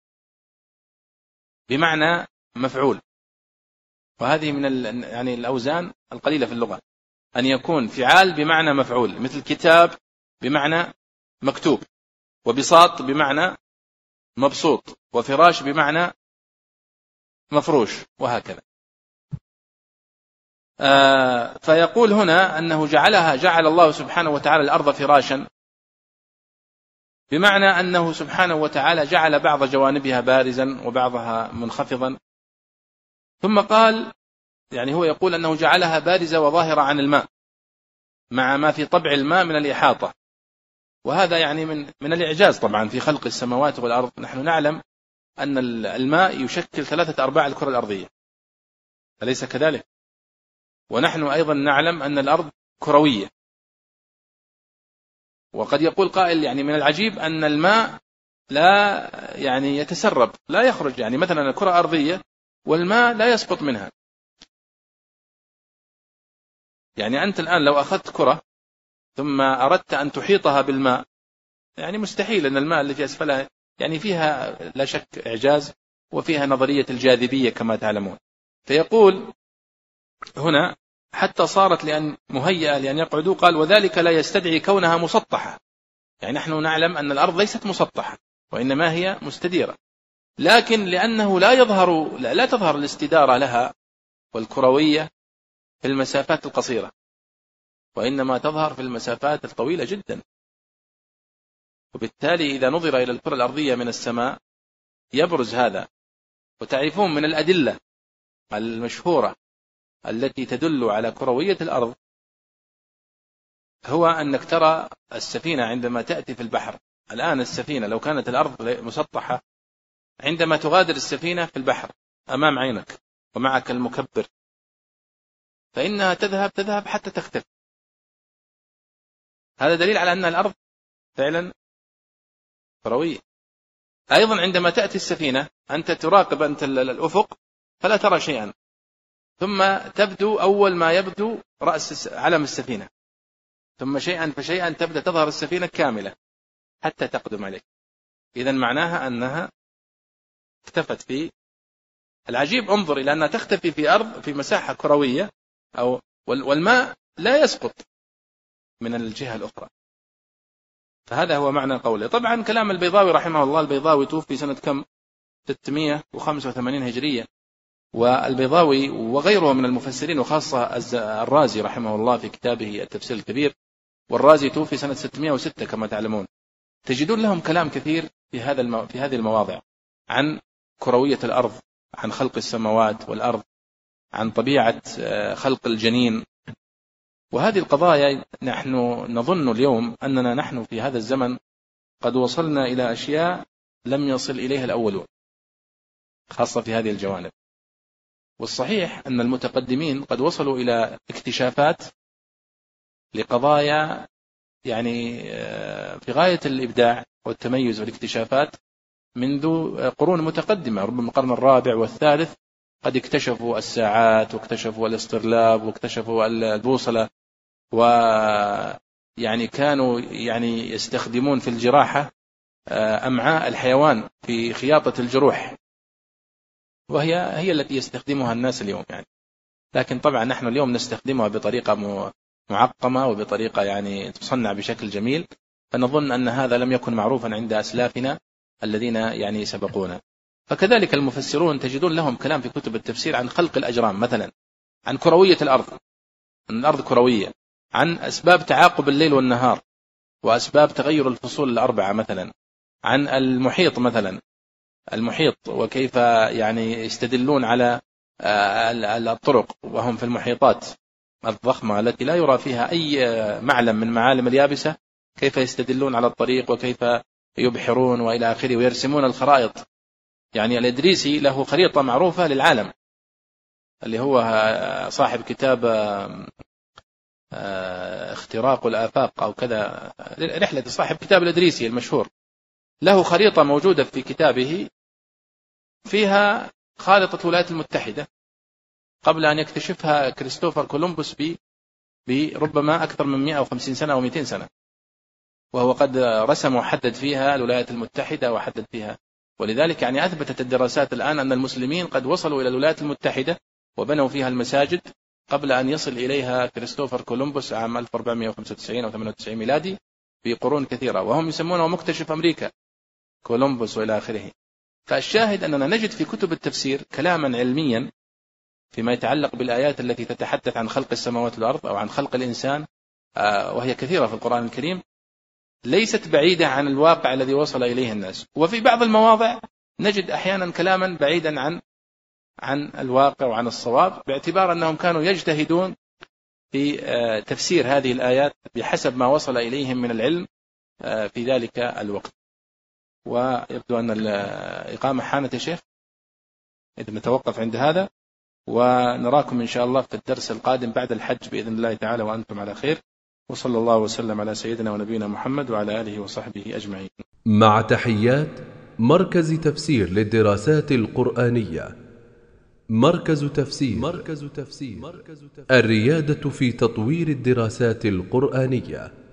بمعنى مفعول، وهذه من يعني الأوزان القليلة في اللغة أن يكون فعال بمعنى مفعول، مثل كتاب بمعنى مكتوب، وبساط بمعنى مبسوط، وفراش بمعنى مفروش، وهكذا. فيقول هنا أنه جعل الله سبحانه وتعالى الأرض فراشا، بمعنى أنه سبحانه وتعالى جعل بعض جوانبها بارزا وبعضها منخفضا. ثم قال يعني هو يقول أنه جعلها بارزة وظاهرة عن الماء مع ما في طبع الماء من الإحاطة، وهذا يعني من الإعجاز طبعا في خلق السماوات والأرض. نحن نعلم أن الماء يشكل 3/4 الكرة الأرضية، أليس كذلك؟ ونحن أيضا نعلم أن الأرض كروية. وقد يقول قائل يعني من العجيب أن الماء لا يعني يتسرب، لا يخرج، يعني مثلا الكرة أرضية والماء لا يسقط منها. يعني أنت الآن لو أخذت كرة ثم أردت أن تحيطها بالماء، يعني مستحيل، أن الماء اللي في أسفلها يعني فيها لا شك إعجاز وفيها نظرية الجاذبية كما تعلمون. فيقول هنا حتى صارت مهيئة لأن يقعدوا، قال وذلك لا يستدعي كونها مسطحة، يعني نحن نعلم أن الأرض ليست مسطحة وإنما هي مستديرة، لكن لأنه لا تظهر الاستدارة لها والكروية في المسافات القصيرة، وإنما تظهر في المسافات الطويلة جدا. وبالتالي إذا نظر إلى الكرة الأرضية من السماء يبرز هذا. وتعرفون من الأدلة المشهورة التي تدل على كروية الأرض هو أنك ترى السفينة عندما تأتي في البحر. الآن السفينة لو كانت الأرض مسطحة، عندما تغادر السفينة في البحر أمام عينك ومعك المكبر، فإنها تذهب حتى تختفي. هذا دليل على أن الأرض فعلا كروية. أيضا عندما تأتي السفينة أنت تراقب الأفق فلا ترى شيئا، ثم تبدو أول ما يبدو رأس علم السفينة، ثم شيئا فشيئا تبدأ تظهر السفينة كاملة حتى تقدم عليك. إذن معناها أنها اختفت في العجيب. انظر إلى أنها تختفي في أرض في مساحة كروية، والماء لا يسقط من الجهة الأخرى. فهذا هو معنى قوله. طبعا كلام البيضاوي رحمه الله، البيضاوي توفي سنة كم؟ 685 هجرية. والبيضاوي وغيره من المفسرين وخاصة الرازي رحمه الله في كتابه التفسير الكبير، والرازي توفي سنة 606 كما تعلمون، تجدون لهم كلام كثير في هذه المواضع عن كروية الأرض، عن خلق السماوات والأرض، عن طبيعة خلق الجنين. وهذه القضايا نحن نظن اليوم أننا نحن في هذا الزمن قد وصلنا إلى أشياء لم يصل إليها الأولون، خاصة في هذه الجوانب. والصحيح أن المتقدمين قد وصلوا إلى اكتشافات لقضايا يعني في غاية الإبداع والتميز والاكتشافات منذ قرون متقدمة، ربما القرن الرابع والثالث قد اكتشفوا الساعات واكتشفوا الاسترلاب واكتشفوا البوصلة، ويعني كانوا يعني يستخدمون في الجراحة أمعاء الحيوان في خياطة الجروح، وهي التي يستخدمها الناس اليوم يعني. لكن طبعا نحن اليوم نستخدمها بطريقة معقمة وبطريقة يعني تصنع بشكل جميل، فنظن أن هذا لم يكن معروفا عند أسلافنا الذين يعني سبقونا. فكذلك المفسرون تجدون لهم كلام في كتب التفسير عن خلق الأجرام مثلا، عن كروية الأرض، أن الأرض كروية، عن أسباب تعاقب الليل والنهار وأسباب تغير الفصول الأربعة مثلا، عن المحيط مثلا، المحيط وكيف يعني يستدلون على الطرق وهم في المحيطات الضخمة التي لا يرى فيها أي معلم من معالم اليابسة، كيف يستدلون على الطريق وكيف يبحرون وإلى آخره، ويرسمون الخرائط. يعني الإدريسي له خريطة معروفة للعالم، اللي هو صاحب كتاب اختراق الآفاق أو كذا، رحلة صاحب كتاب الإدريسي المشهور، له خريطة موجودة في كتابه فيها خارطة الولايات المتحدة قبل أن يكتشفها كريستوفر كولومبوس بربما أكثر من 150 سنة أو 200 سنة، وهو قد رسم وحدد فيها الولايات المتحدة وحدد فيها. ولذلك يعني أثبتت الدراسات الآن أن المسلمين قد وصلوا إلى الولايات المتحدة وبنوا فيها المساجد قبل أن يصل إليها كريستوفر كولومبوس عام 1495 أو 98 ميلادي، في قرون كثيرة، وهم يسمونه مكتشف أمريكا كولومبوس وإلى آخره. فالشاهد أننا نجد في كتب التفسير كلاما علميا فيما يتعلق بالآيات التي تتحدث عن خلق السماوات والأرض أو عن خلق الإنسان، وهي كثيرة في القرآن الكريم، ليست بعيدة عن الواقع الذي وصل إليه الناس. وفي بعض المواضع نجد أحيانا كلاما بعيدا عن الواقع وعن الصواب، باعتبار أنهم كانوا يجتهدون في تفسير هذه الآيات بحسب ما وصل إليهم من العلم في ذلك الوقت. ويبدو أن الإقامة حانت يا شيخ، إذا نتوقف عند هذا، ونراكم إن شاء الله في الدرس القادم بعد الحج بإذن الله تعالى وأنتم على خير. وصلى الله وسلم على سيدنا ونبينا محمد وعلى آله وصحبه أجمعين. مع تحيات مركز تفسير للدراسات القرآنية. مركز تفسير الريادة في تطوير الدراسات القرآنية.